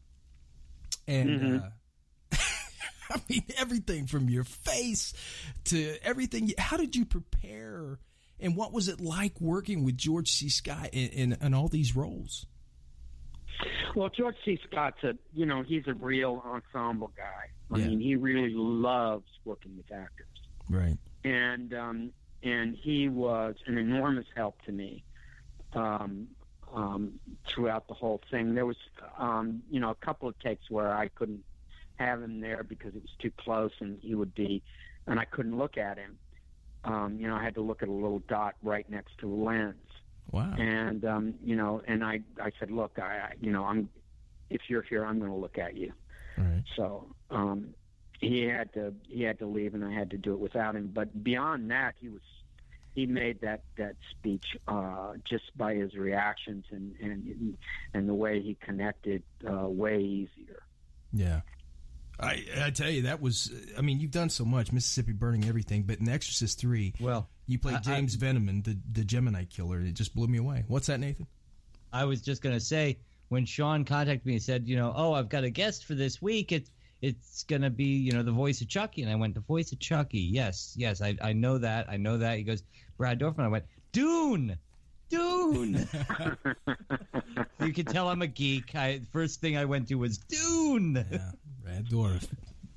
And, mm-hmm. uh, I mean, everything from your face to everything. How did you prepare? And what was it like working with George C. Scott in, in, in all these roles? Well, George C. Scott's a, you know, he's a real ensemble guy. I Yeah. mean, he really loves working with actors. Right. And um, and he was an enormous help to me um, um, throughout the whole thing. There was, um, you know, a couple of takes where I couldn't have him there because it was too close, and he would be, and I couldn't look at him. Um, you know, I had to look at a little dot right next to the lens. Wow. And um, you know, and I, I said, look, I, I, you know, I'm, if you're here, I'm going to look at you. Right. So um, he had to, he had to leave, and I had to do it without him. But beyond that, he was, he made that that speech uh, just by his reactions and and and the way he connected uh, way easier. Yeah. I I tell you, that was, I mean, you've done so much, Mississippi Burning, everything, but in Exorcist three, Well, you played I- James I- Veneman, the, the Gemini killer, and it just blew me away. What's that, Nathan? I was just going to say, when Sean contacted me and said, you know, oh, I've got a guest for this week, it's it's going to be, you know, the voice of Chucky. And I went, the voice of Chucky. Yes, yes, I, I know that. I know that. He goes, Brad Dorfman. I went, Dune. Dune. You can tell I'm a geek. I First thing I went to was Dune. Yeah, Brad Dorff.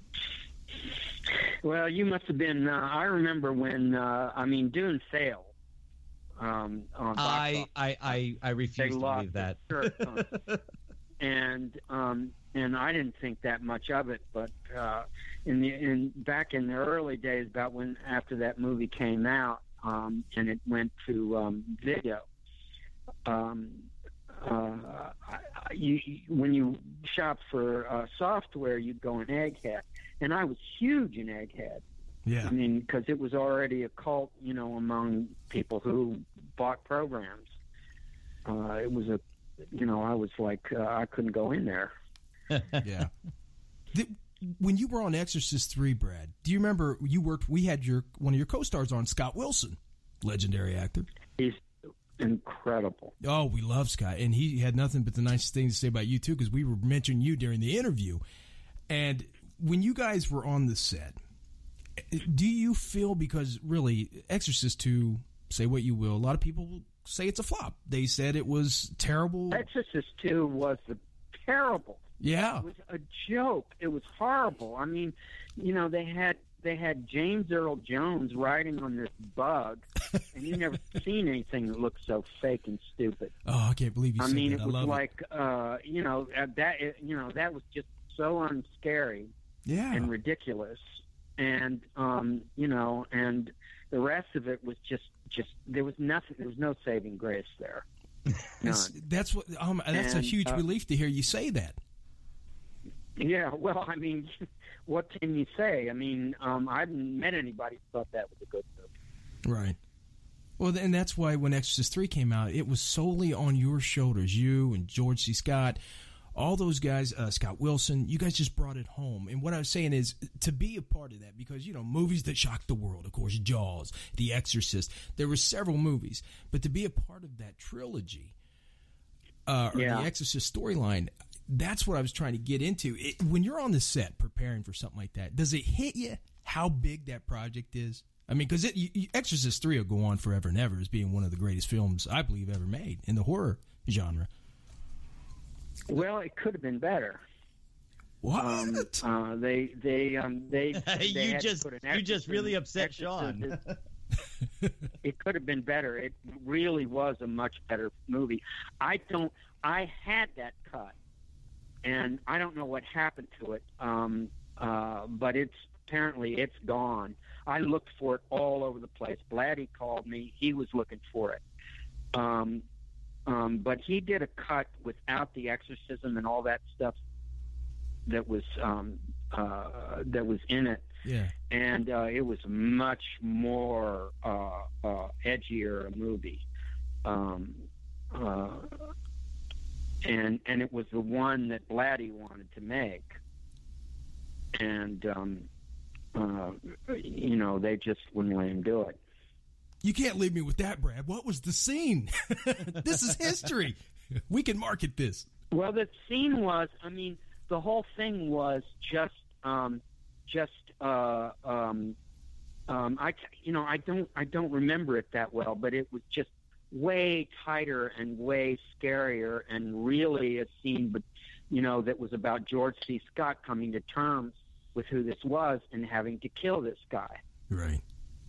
Well, you must have been. Uh, I remember when. Uh, I mean, Dune failed. Um, on box I, office. I, I, I They refuse to lost believe that. their shirt on. and um, and I didn't think that much of it, but uh, in the in back in the early days, about when after that movie came out, um, and it went to um, video. Um, uh, I, I, you, when you shop for uh, software, you'd go in Egghead, and I was huge in Egghead. Yeah. I mean, because it was already a cult, you know, among people who bought programs. Uh, it was a, you know, I was like, uh, I couldn't go in there. Yeah. The, when you were on Exorcist three, Brad, do you remember you worked, we had your one of your co-stars on, Scott Wilson, legendary actor. He's incredible. Oh, we love Scott, and he had nothing but the nicest things to say about you, too, because we were mentioning you during the interview. And when you guys were on the set, do you feel, because really, Exorcist two, say what you will, a lot of people say it's a flop. They said it was terrible. Exorcist two was the terrible. Yeah. It was a joke. It was horrible. I mean, you know, they had they had James Earl Jones riding on this bug, and you never seen anything that looked so fake and stupid. Oh, I can't believe you I said mean, that. it I was love like, uh, you know, uh, that you know that was just so unscary it. Yeah. and ridiculous, and um, you know, and the rest of it was just, just there was nothing. There was no saving grace there. That's, None. that's what. Um, that's a And, huge uh, relief to hear you say that. Yeah, well, I mean, what can you say? I mean, um, I haven't met anybody who thought that was a good movie. Right. Well, and that's why when Exorcist three came out, it was solely on your shoulders. You and George C. Scott, all those guys, uh, Scott Wilson, you guys just brought it home. And what I was saying is to be a part of that, because, you know, movies that shocked the world, of course, Jaws, The Exorcist, there were several movies. But to be a part of that trilogy, uh, or Yeah. the Exorcist storyline, that's what I was trying to get into. It, when you're on the set preparing for something like that, does it hit you how big that project is? I mean, because Exorcist three will go on forever and ever as being one of the greatest films, I believe, ever made in the horror genre. Well, it could have been better. What? Um, uh, they they um, they, they you had to just put an you just exorcism- really upset exorcism- Sean. It could have been better. It really was a much better movie. I don't. I had that cut, and I don't know what happened to it. Um, uh, but it's apparently it's gone. I looked for it all over the place. Blatty called me. He was looking for it. Um, um, but he did a cut without the exorcism and all that stuff that was um, uh, that was in it. Yeah. And uh, it was much more uh, uh, edgier a movie, um, uh, and and it was the one that Blatty wanted to make, and um, uh, you know they just wouldn't let him do it. You can't leave me with that, Brad. What was the scene? This is history. We can market this. Well, the scene was, I mean, the whole thing was just. Um, Just, uh, um, um, I, you know, I don't, I don't remember it that well, but it was just way tighter and way scarier, and really a scene, but you know, that was about George C. Scott coming to terms with who this was and having to kill this guy. Right.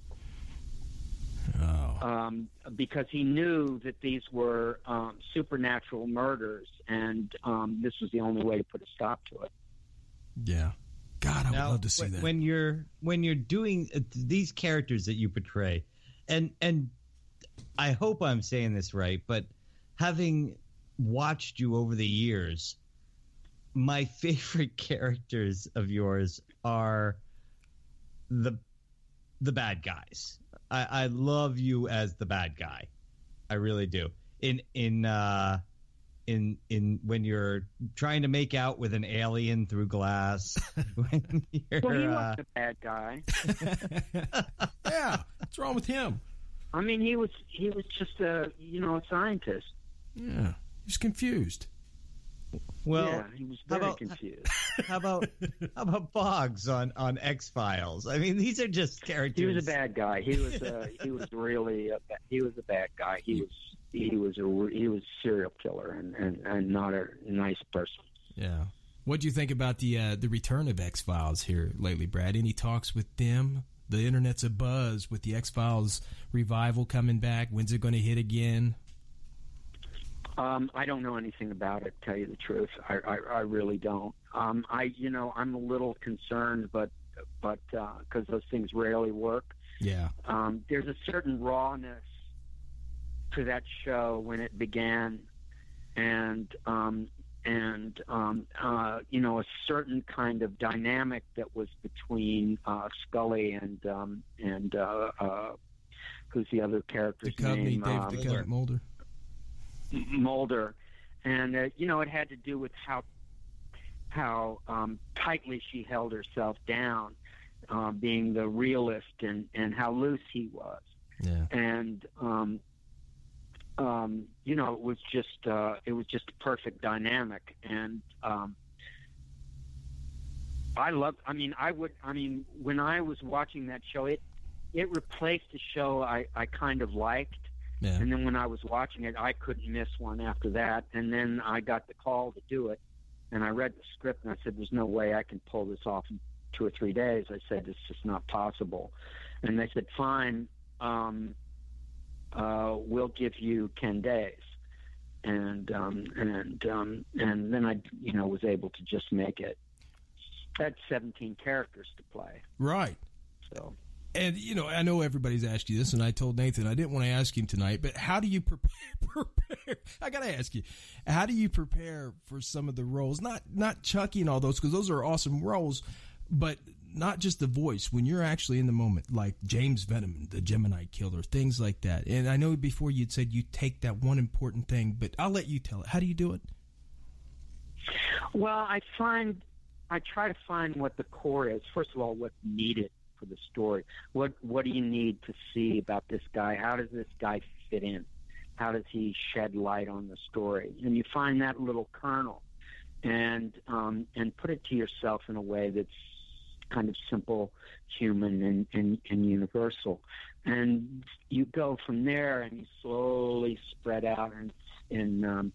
Oh. Um, because he knew that these were um, supernatural murders, and um, this was the only way to put a stop to it. Yeah. God, I now, would love to see when, that. When you're when you're doing uh, these characters that you portray, and and I hope I'm saying this right, but having watched you over the years, my favorite characters of yours are the the bad guys. I, I love you as the bad guy. I really do. In in uh, in in when you're trying to make out with an alien through glass. When you're, Well, he uh, wasn't a bad guy. Yeah. What's wrong with him? I mean, he was he was just a you know a scientist. Yeah. He's confused. well, yeah, he was how very about- confused. how about how about Boggs on on X-Files? I mean, these are just characters. He was a bad guy. He was uh, he was really a, ba- he was a bad guy. He was he was a re- he was a serial killer and, and, and not a nice person. Yeah. What do you think about the uh, the return of X-Files here lately, Brad? Any talks with them? The internet's abuzz with the X-Files revival coming back. When's it going to hit again? Um, I don't know anything about it. Tell you the truth, I I, I really don't. Um, I you know I'm a little concerned, but but because those things rarely work. Yeah. Um, there's a certain rawness to that show when it began, and um, and um, uh, you know a certain kind of dynamic that was between uh, Scully and um, and uh, uh, who's the other character's Duchovny, name? Dave Um, Duchovny, Mulder. Mulder, and uh, you know it had to do with how how um, tightly she held herself down, uh, being the realist, and, and how loose he was, Yeah. and um, um, you know it was just uh, it was just a perfect dynamic, and um, I loved. I mean, I would. I mean, when I was watching that show, it it replaced a show I, I kind of liked. Yeah. And then when I was watching it, I couldn't miss one after that. And then I got the call to do it. And I read the script, and I said, there's no way I can pull this off in two or three days. I said, it's just not possible. And they said, fine, um, uh, we'll give you ten days. And um, and um, and then I, you know, was able to just make it. I had seventeen characters to play. Right. So... And, you know, I know everybody's asked you this, and I told Nathan I didn't want to ask him tonight, but how do you prepare? prepare I got to ask you, how do you prepare for some of the roles? Not not Chucky and all those, because those are awesome roles, but not just the voice. When you're actually in the moment, like James Venom, the Gemini Killer, things like that. And I know before you'd said you take that one important thing, but I'll let you tell it. How do you do it? Well, I find, I try to find what the core is. First of all, what's needed for the story. What what do you need to see about this guy? How does this guy fit in? How does he shed light on the story? And you find that little kernel, and um, and put it to yourself in a way that's kind of simple, human, and, and, and universal. And you go from there, and you slowly spread out and and um,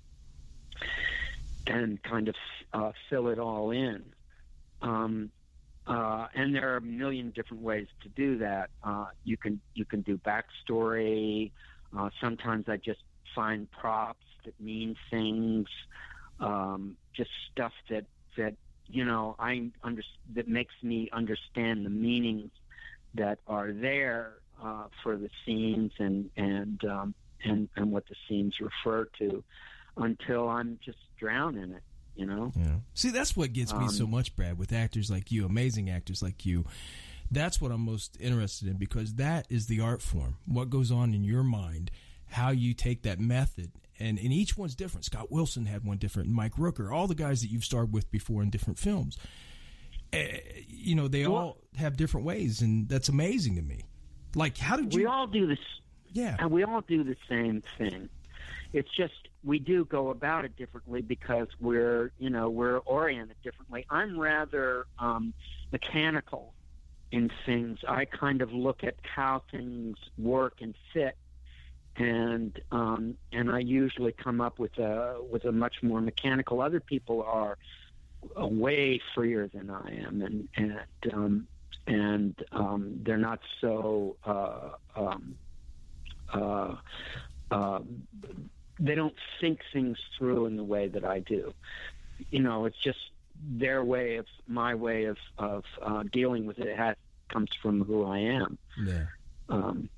and kind of uh, fill it all in. Um, Uh, and there are a million different ways to do that. Uh, you can you can do backstory. Uh, sometimes I just find props that mean things, um, just stuff that that you know I under, that makes me understand the meanings that are there uh, for the scenes and and um, and and what the scenes refer to, until I'm just drowned in it. You know? Yeah. See, that's what gets me Um, so much, Brad, with actors like you, amazing actors like you. That's what I'm most interested in, because that is the art form. What goes on in your mind, how you take that method, and, and each one's different. Scott Wilson had one different, Mike Rooker, all the guys that you've starred with before in different films. Uh, you know, they Well- all have different ways, and that's amazing to me. Like, how did you... We all do this. Yeah. And we all do the same thing. It's just we do go about it differently because we're, you know, we're oriented differently. I'm rather um, mechanical in things. I kind of look at how things work and fit, and um, and I usually come up with a with a much more mechanical. Other people are way freer than I am, and and um, and um, they're not so. Uh, um, uh, uh, they don't think things through in the way that I do. You know, it's just their way of my way of of uh, dealing with it. It has, comes from who I am. Yeah. Um,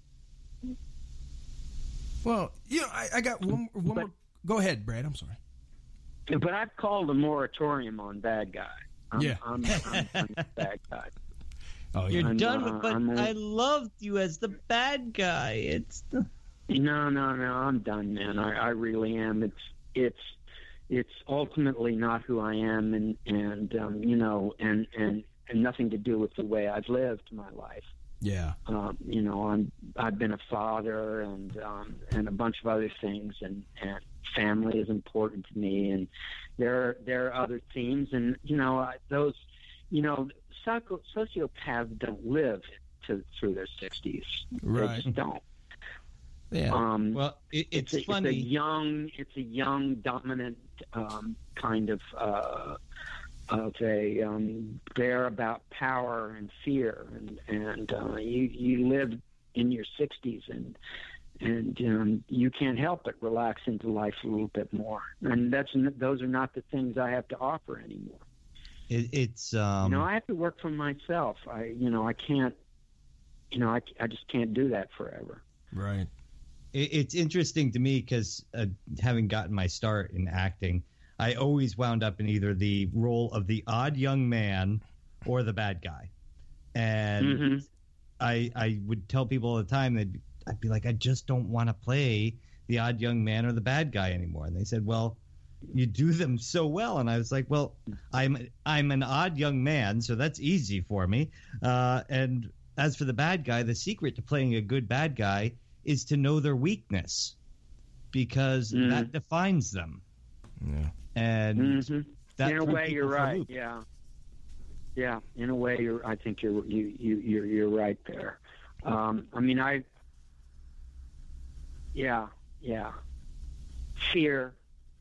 well, you know, I, I got one, one but, more. Go ahead, Brad. I'm sorry. But I've called a moratorium on bad guy. I'm, yeah. I'm, I'm, I'm a bad guy. Oh, You're yeah. done uh, with, but I'm a- I loved you as the bad guy. It's the... No, no, no. I'm done, man. I, I really am. It's it's it's ultimately not who I am, and and um, you know, and and and nothing to do with the way I've lived my life. Yeah. Um, you know, I'm I've been a father and um, and a bunch of other things, and and family is important to me, and there are, there are other themes, and you know, I, those, you know, psycho, sociopaths don't live to through their sixties. Right. They just don't. Yeah. Um, Well, it, it's, it's, a, funny. it's a young, it's a young, dominant um, kind of uh, of a um, they're about power and fear, and and uh, you you live in your sixties, and and um, you can't help but relax into life a little bit more, and that's those are not the things I have to offer anymore. It, it's um, you know, I have to work for myself. I you know I can't, you know, I I just can't do that forever. Right. It's interesting to me because uh, having gotten my start in acting, I always wound up in either the role of the odd young man or the bad guy. And Mm-hmm. I I would tell people all the time that I'd be like, I just don't want to play the odd young man or the bad guy anymore. And they said, well, you do them so well. And I was like, well, I'm I'm an odd young man, so that's easy for me. Uh, and as for the bad guy, the secret to playing a good bad guy is to know their weakness, because Mm. that defines them. Yeah. And Mm-hmm. that In a threw way, people you're for a right. loop. Yeah, yeah. In a way, you're. I think you're. You. You. You're. You're right there. Um, I mean, I. Yeah. Yeah. Fear.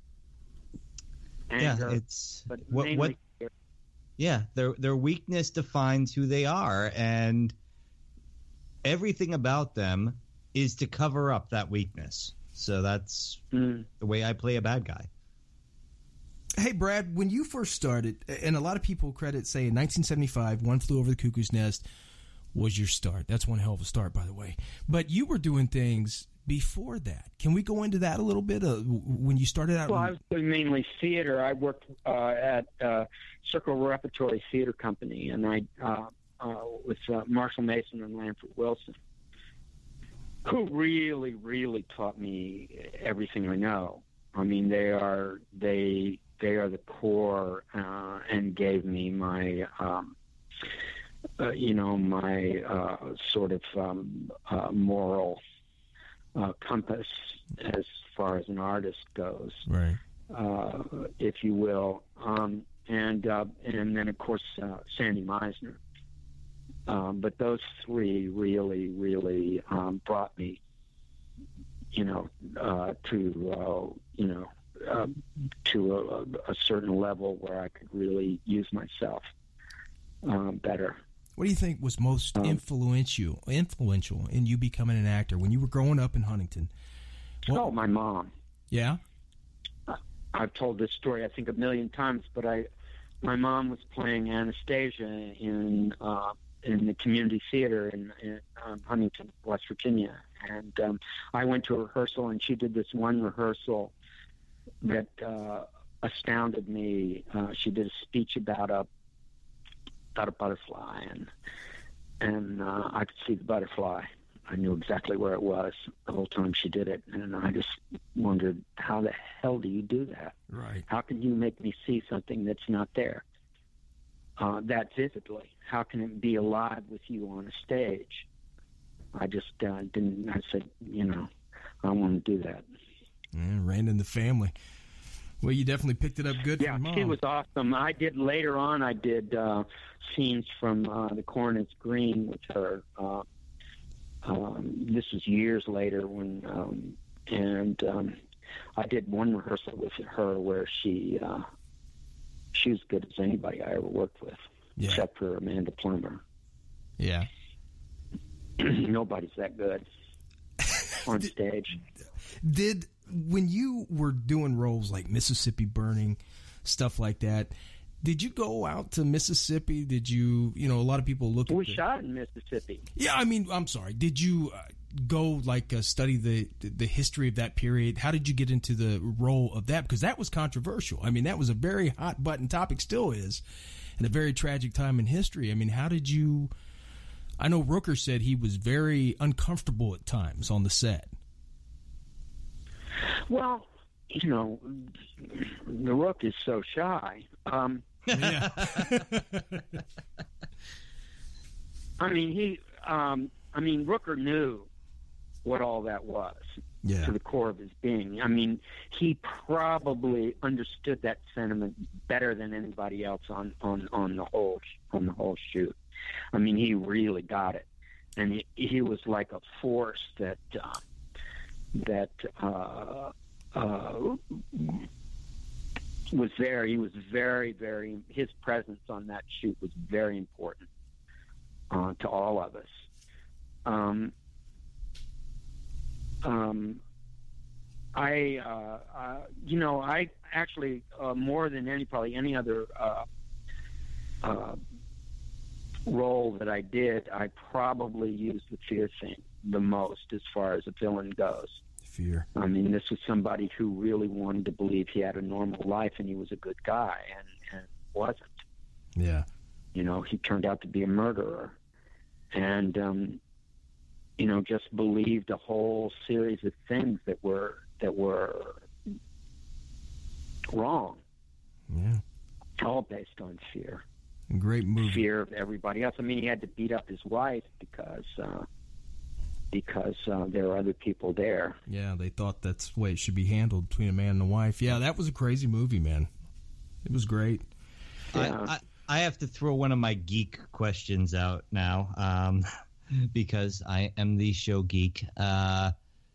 Anger. Yeah, it's but what mainly what fear. yeah, their their weakness defines who they are, and everything about them is to cover up that weakness. So that's Mm. the way I play a bad guy. Hey, Brad, when you first started, and a lot of people credit, say, in nineteen seventy-five, One Flew Over the Cuckoo's Nest was your start. That's one hell of a start, by the way. But you were doing things before that. Can we go into that a little bit? Uh, when you started out? Well, I was doing mainly theater. I worked uh, at uh, Circle Repertory Theater Company, and I uh, uh, with uh, Marshall Mason and Lanford Wilson, who really, really taught me everything I know. I mean, they are they they are the core, uh, and gave me my um, uh, you know my uh, sort of um, uh, moral uh, compass as far as an artist goes, Right. uh, if you will, um, and uh, and then of course uh, Sandy Meisner. Um, but those three really, really um, brought me, you know, uh, to uh, you know, uh, to a, a certain level where I could really use myself um, better. What do you think was most Um, influential influential in you becoming an actor when you were growing up in Huntington? What- Oh, my mom. Yeah? I've told this story I think a million times, but I, my mom was playing Anastasia in uh, in the community theater in, in um, Huntington, West Virginia, and um, I went to a rehearsal, and she did this one rehearsal that uh, astounded me. Uh, she did a speech about a about a butterfly, and and uh, I could see the butterfly. I knew exactly where it was the whole time she did it, and I just wondered, how the hell do you do that? Right. How can you make me see something that's not there uh, that vividly? How can it be alive with you on a stage? I just uh, didn't. I said, you know, I want to do that. Yeah, ran in the family. Well, you definitely picked it up good Yeah, from Mom. she was awesome. I did later on. I did uh, scenes from uh, The Cornet's Green, which are uh, um, this was years later when, um, and um, I did one rehearsal with her where she uh, she was as good as anybody I ever worked with, yeah. except for Amanda Plummer. Yeah. Nobody's that good on did, stage. Did when you were doing roles like Mississippi Burning, stuff like that, did you go out to Mississippi? Did you, you know, a lot of people look we at the, shot in Mississippi. Yeah, I mean, I'm sorry. Did you uh, go like uh, study the the history of that period? How did you get into the role of that? Because that was controversial. I mean, that was a very hot button topic, still is, and a very tragic time in history. I mean, how did you? I know Rooker said he was very uncomfortable at times on the set. Well, you know, the Rook is so shy. Um, yeah. I mean, he. Um, I mean, Rooker knew what all that was yeah. to the core of his being. I mean, he probably understood that sentiment better than anybody else on, on, on the whole on the whole shoot. I mean, he really got it, and he, he was like a force that uh, that uh, uh, was there. He was very, very. His presence on that shoot was very important uh, to all of us. Um, um, I, uh, uh, you know, I actually uh, more than any probably any other. Uh, uh, role that I did, I probably used the fear thing the most as far as a villain goes. Fear. I mean, this was somebody who really wanted to believe he had a normal life and he was a good guy, and, and wasn't. Yeah. You know, he turned out to be a murderer, and um, you know, just believed a whole series of things that were that were wrong. Yeah. All based on fear. Great movie. Fear of everybody else. I mean, he had to beat up his wife because uh, because uh, there were other people there. Yeah, they thought that's the way it should be handled between a man and a wife. Yeah, that was a crazy movie, man. It was great. Yeah. I, I, I have to throw one of my geek questions out now um, because I am the show geek. Uh,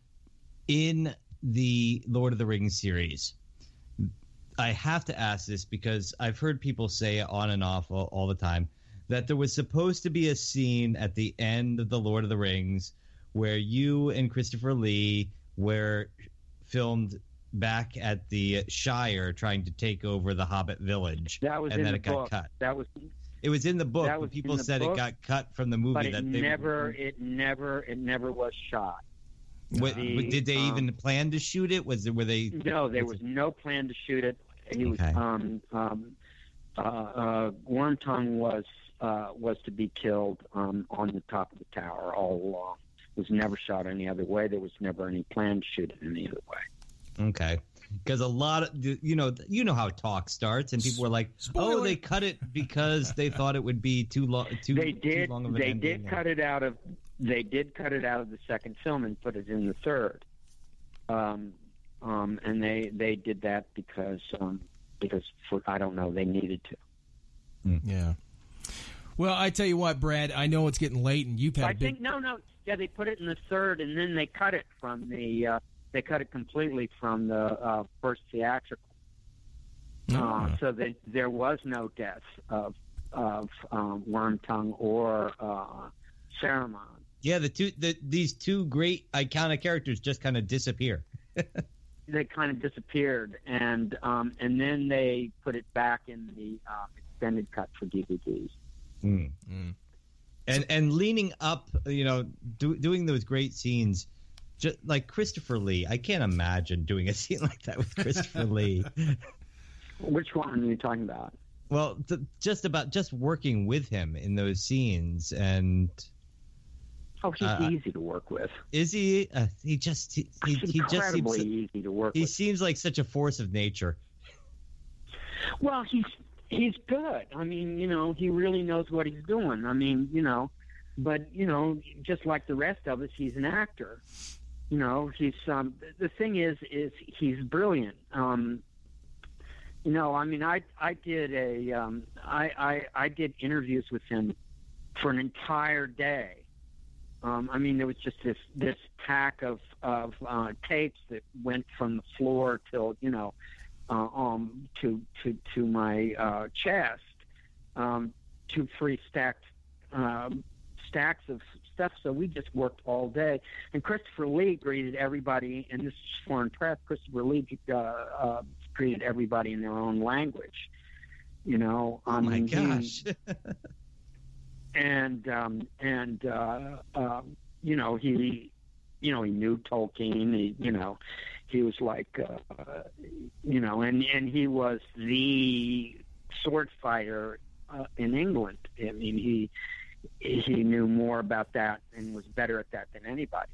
in the Lord of the Rings series, I have to ask this because I've heard people say on and off all, all the time that there was supposed to be a scene at the end of The Lord of the Rings where you and Christopher Lee were filmed back at the Shire trying to take over the Hobbit village. That was and in then the it got book. cut. That was It was in the book. That was but people in the said book, it got cut from the movie. but it that they never, it never, it never was shot. What, The, did they um, even plan to shoot it? Was it were they? No, there was no plan to shoot it. He was Okay. um, um, uh, uh, Wormtongue was uh, was to be killed um, on the top of the tower all along. It was never shot any other way. There was never any plan to shoot it any other way. Okay. Because a lot of you know you know how talk starts, and people were like, Spoiler. "Oh, they cut it because they thought it would be too long." Too, They did. Too long of an They ending. did cut it out of. They did cut it out of the second film and put it in the third. Um, um, and they they did that because um, because for I don't know they needed to. Yeah. Well, I tell you what, Brad, I know it's getting late, and you've had I a big... think no, no, yeah, they put it in the third, and then they cut it from the. Uh, they cut it completely from the uh, first theatrical, Ah. uh, so that there was no death of of um, Wormtongue or uh, Saruman. Yeah, the two the, these two great iconic characters just kind of disappear. They kind of disappeared, and um, and then they put it back in the uh, extended cut for D V Ds. Mm. Mm. And and leaning up, you know, do, doing those great scenes, just like Christopher Lee. I can't imagine doing a scene like that with Christopher Lee. Which one are you talking about? Well, th- just about just working with him in those scenes, and Oh, he's Uh, easy to work with. is he? Uh, he just he, he, He's he just incredibly seems easy to work he with. seems like such a force of nature. Well, he's he's good. I mean, you know, he really knows what he's doing. I mean, you know, but you know, just like the rest of us, he's an actor. You know, he's um. The thing is, is he's brilliant. Um, you know, I mean, I I did a um, I, I I did interviews with him for an entire day. Um, I mean, there was just this this pack of of uh, tapes that went from the floor till you know, uh, um, to to to my uh, chest, um, two three stacked um, stacks of stuff. So we just worked all day. And Christopher Lee greeted everybody, and this is foreign press. Christopher Lee uh, uh, greeted everybody in their own language. You know, Oh I my mean, gosh. He, and um, and uh, um, you know he, you know he knew Tolkien. He, you know, he was like, uh, you know, and and he was the sword fighter uh, in England. I mean, he he knew more about that and was better at that than anybody.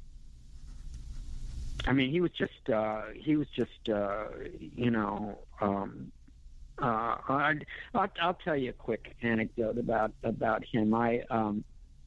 I mean, he was just uh, he was just uh, you know. Um, Uh, I, I'll, I'll tell you a quick anecdote about about him. I um,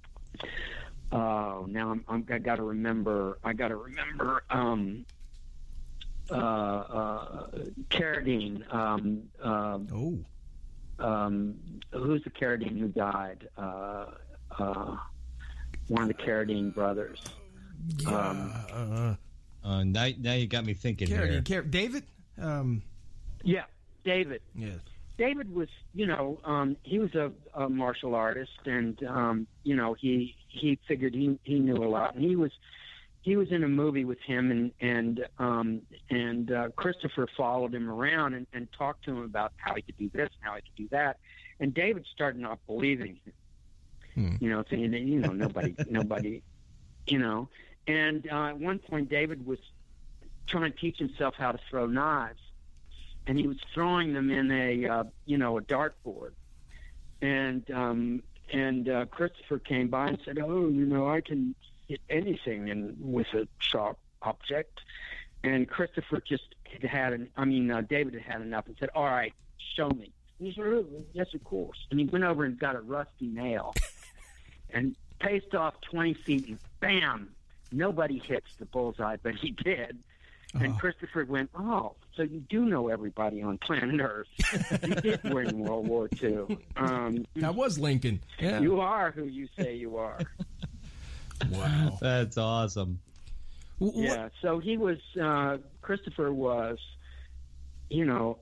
oh now I'm, I'm I got to remember. I got to remember um, uh, uh, Carradine. Um, um, Oh, um, who's the Carradine who died? Uh, uh, one of the Carradine brothers. Um, uh, Uh, now, now you got me thinking here. Carradine, Car- David. Um, yeah, David. yes. David was, you know, um, he was a, a martial artist, and um, you know, he he figured he he knew a lot, and he was he was in a movie with him, and and um, and uh, Christopher followed him around and, and talked to him about how he could do this and how he could do that, and David started not believing him, Hmm. you know, saying that you know nobody nobody, you know, and uh, at one point David was trying to teach himself how to throw knives. And he was throwing them in a, uh, you know, a dartboard. And um, and uh, Christopher came by and said, "Oh, you know, I can hit anything in, with a sharp object." And Christopher just had had, an, I mean, uh, David had had enough and said, "All right, show me." And he said, "Oh, yes, of course." And he went over and got a rusty nail and paced off twenty feet, and bam! Nobody hits the bullseye, but he did. And Oh. Christopher went, "Oh, so you do know everybody on planet Earth. You did win World War Two. Um, That was Lincoln. Yeah. you are who you say you are." Wow. That's awesome. Wh- what- Yeah, so he was, uh, Christopher was, you know,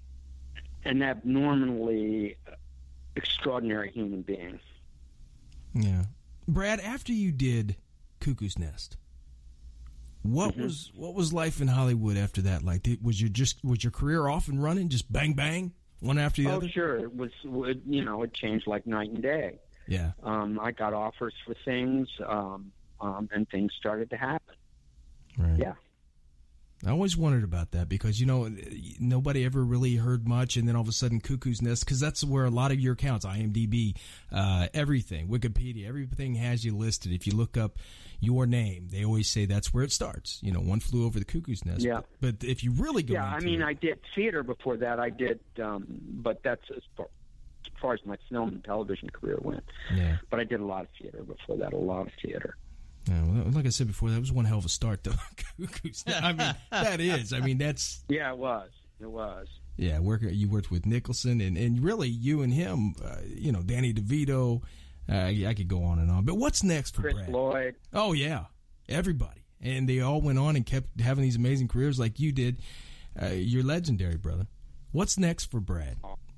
an abnormally extraordinary human being. Yeah. Brad, after you did Cuckoo's Nest, what Mhm. was what was life in Hollywood after that like? Did, was your just was your career off and running, just bang bang, one after the Oh, other? sure. It was, would you know, it changed like night and day. Yeah. Um, I got offers for things, um, um, and things started to happen. Right. Yeah. I always wondered about that because, you know, nobody ever really heard much, and then all of a sudden Cuckoo's Nest, because that's where a lot of your accounts, IMDb, uh, everything, Wikipedia, everything has you listed. If you look up your name, they always say that's where it starts. You know, One Flew Over the Cuckoo's Nest. Yeah. But, but if you really go Yeah, I into mean, it, I did theater before that. I did, um, but that's as far, as far as my film and television career went. yeah. But I did a lot of theater before that, a lot of theater. Yeah, well, like I said before, that was one hell of a start, though. Cuckoo's Nest. I mean, that is. I mean, that's. Yeah, it was. It was. Yeah, work, you worked with Nicholson, and, and really you and him, uh, you know, Danny DeVito. Uh, I could go on and on. But what's next for Chris Brad? Lloyd. Oh, yeah. Everybody. And they all went on and kept having these amazing careers like you did. Uh, you're legendary, brother. What's next for Brad?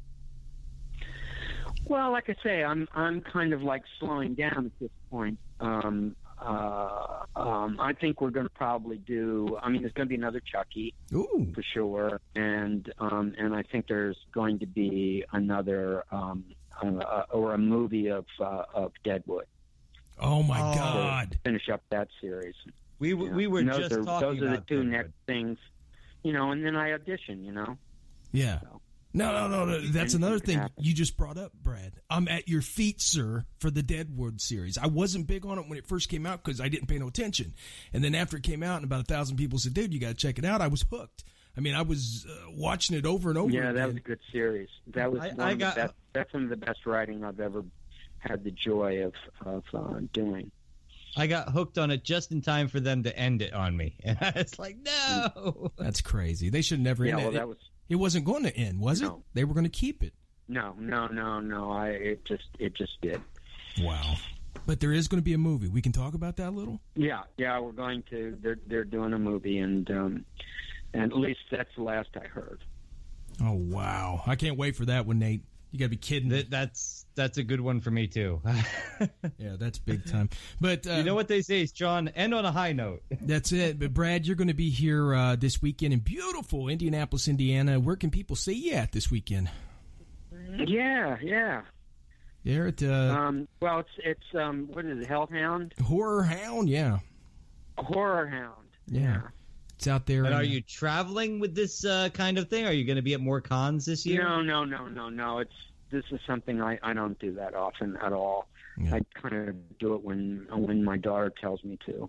Well, like I say, I'm I'm kind of like slowing down at this point. Um, uh, um, I think we're going to probably do. I mean, there's going to be another Chucky Ooh. for sure, and um, and I think there's going to be another um, uh, or a movie of uh, of Deadwood. Oh, my Oh. God. Finish up that series. We Yeah. we were And those just are, talking those are the about two Deadwood. next things, you know. And then I audition, you know. Yeah. So. No, no, no, no. That's Anything another can thing happen. you just brought up, Brad. I'm at your feet, sir, for the Deadwood series. I wasn't big on it when it first came out because I didn't pay no attention. And then after it came out and about a thousand people said, dude, you got to check it out, I was hooked. I mean, I was uh, watching it over and over Yeah, that again. was a good series. That was I- one I of got- the best. That's one of the best writing I've ever had the joy of of uh, doing. I got hooked on it just in time for them to end it on me. And I was like, no. That's crazy. They should never Yeah, end well, it. that was It wasn't going to end, was it? No. They were going to keep it. no, no, no, no. I it just it just did. Wow. But there is going to be a movie. We can talk about that a little? Yeah, yeah, we're going to. They're they're doing a movie, and um, and at least that's the last I heard. Oh wow! I can't wait for that one, Nate. You got to be kidding me. That, that's that's a good one for me too. Yeah, that's big time. But uh, you know what they say, John? End on a high note. That's it. But Brad, you're going to be here uh, this weekend in beautiful Indianapolis, Indiana. Where can people see you at this weekend? Yeah, yeah. There at uh, Um, well, it's it's um, what is it? Hellhound, Horror Hound. Yeah, Horror Hound. yeah. It's out there. And in, are you traveling with this uh, kind of thing? Are you going to be at more cons this year? No, no, no, no, no. It's this is something I, I don't do that often at all. Yeah. I kind of do it when when my daughter tells me to.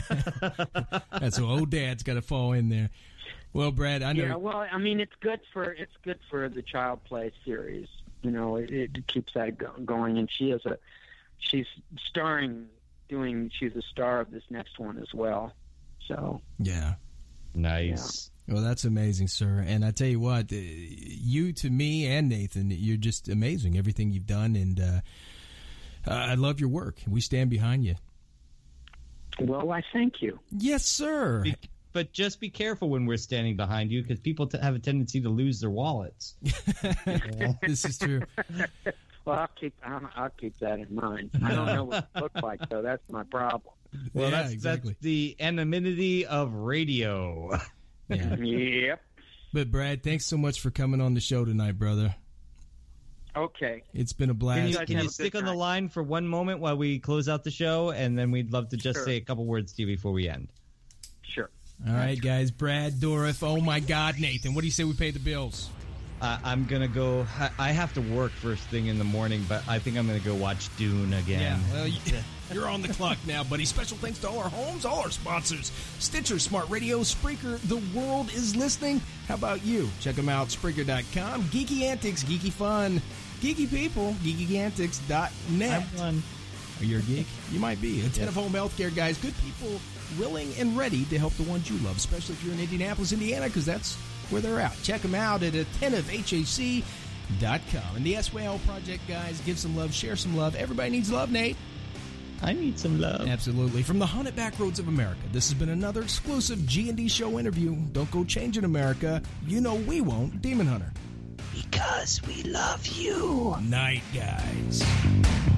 That's what old dad's got to fall in there. Well, Brad, I know. Yeah, well, I mean, it's good for it's good for the Child Play series. You know, it, it keeps that go- going, and she is a she's starring, doing. She's a star of this next one as well. So Yeah. Nice. Well, that's amazing, sir. And I tell you what, uh, you to me and Nathan, you're just amazing. Everything you've done, and uh, uh, I love your work. We stand behind you. well, I thank you. Yes, sir. Be- but just be careful when we're standing behind you, because people t- have a tendency to lose their wallets. This is true. Well, I'll keep I'll, I'll keep that in mind. I don't know what it looks like, though. That's my problem. Well, yeah, that's, exactly. that's the anonymity of radio. Yeah. Yep. But Brad, thanks so much for coming on the show tonight, brother. Okay. It's been a Can blast. you, guys can have you a stick good on the night. line for one moment while we close out the show, and then we'd love to just Sure. say a couple words to you before we end. Sure. All right, guys. Brad Dourif. Oh, my God, Nathan. What do you say we pay the bills? Uh, I'm going to go. I, I have to work first thing in the morning, but I think I'm going to go watch Dune again. Yeah, well, you- you're on the clock now, buddy. Special thanks to all our homes, all our sponsors. Stitcher, Smart Radio, Spreaker. The world is listening. How about you? Check them out, Spreaker dot com. Geeky Antics, geeky fun, geeky people, geeky antics dot net. I'm one. Are you a geek? You might be. Attentive Home Healthcare, guys. Good people willing and ready to help the ones you love, especially if you're in Indianapolis, Indiana, because that's where they're at. Check them out at attentive hac dot com. And the S W A L Project, guys, give some love, share some love. Everybody needs love, Nate. I need some love. Absolutely. From the haunted back roads of America, this has been another exclusive G and D Show interview. Don't go changing America. You know we won't. Demon Hunter. Because we love you. Night, guys.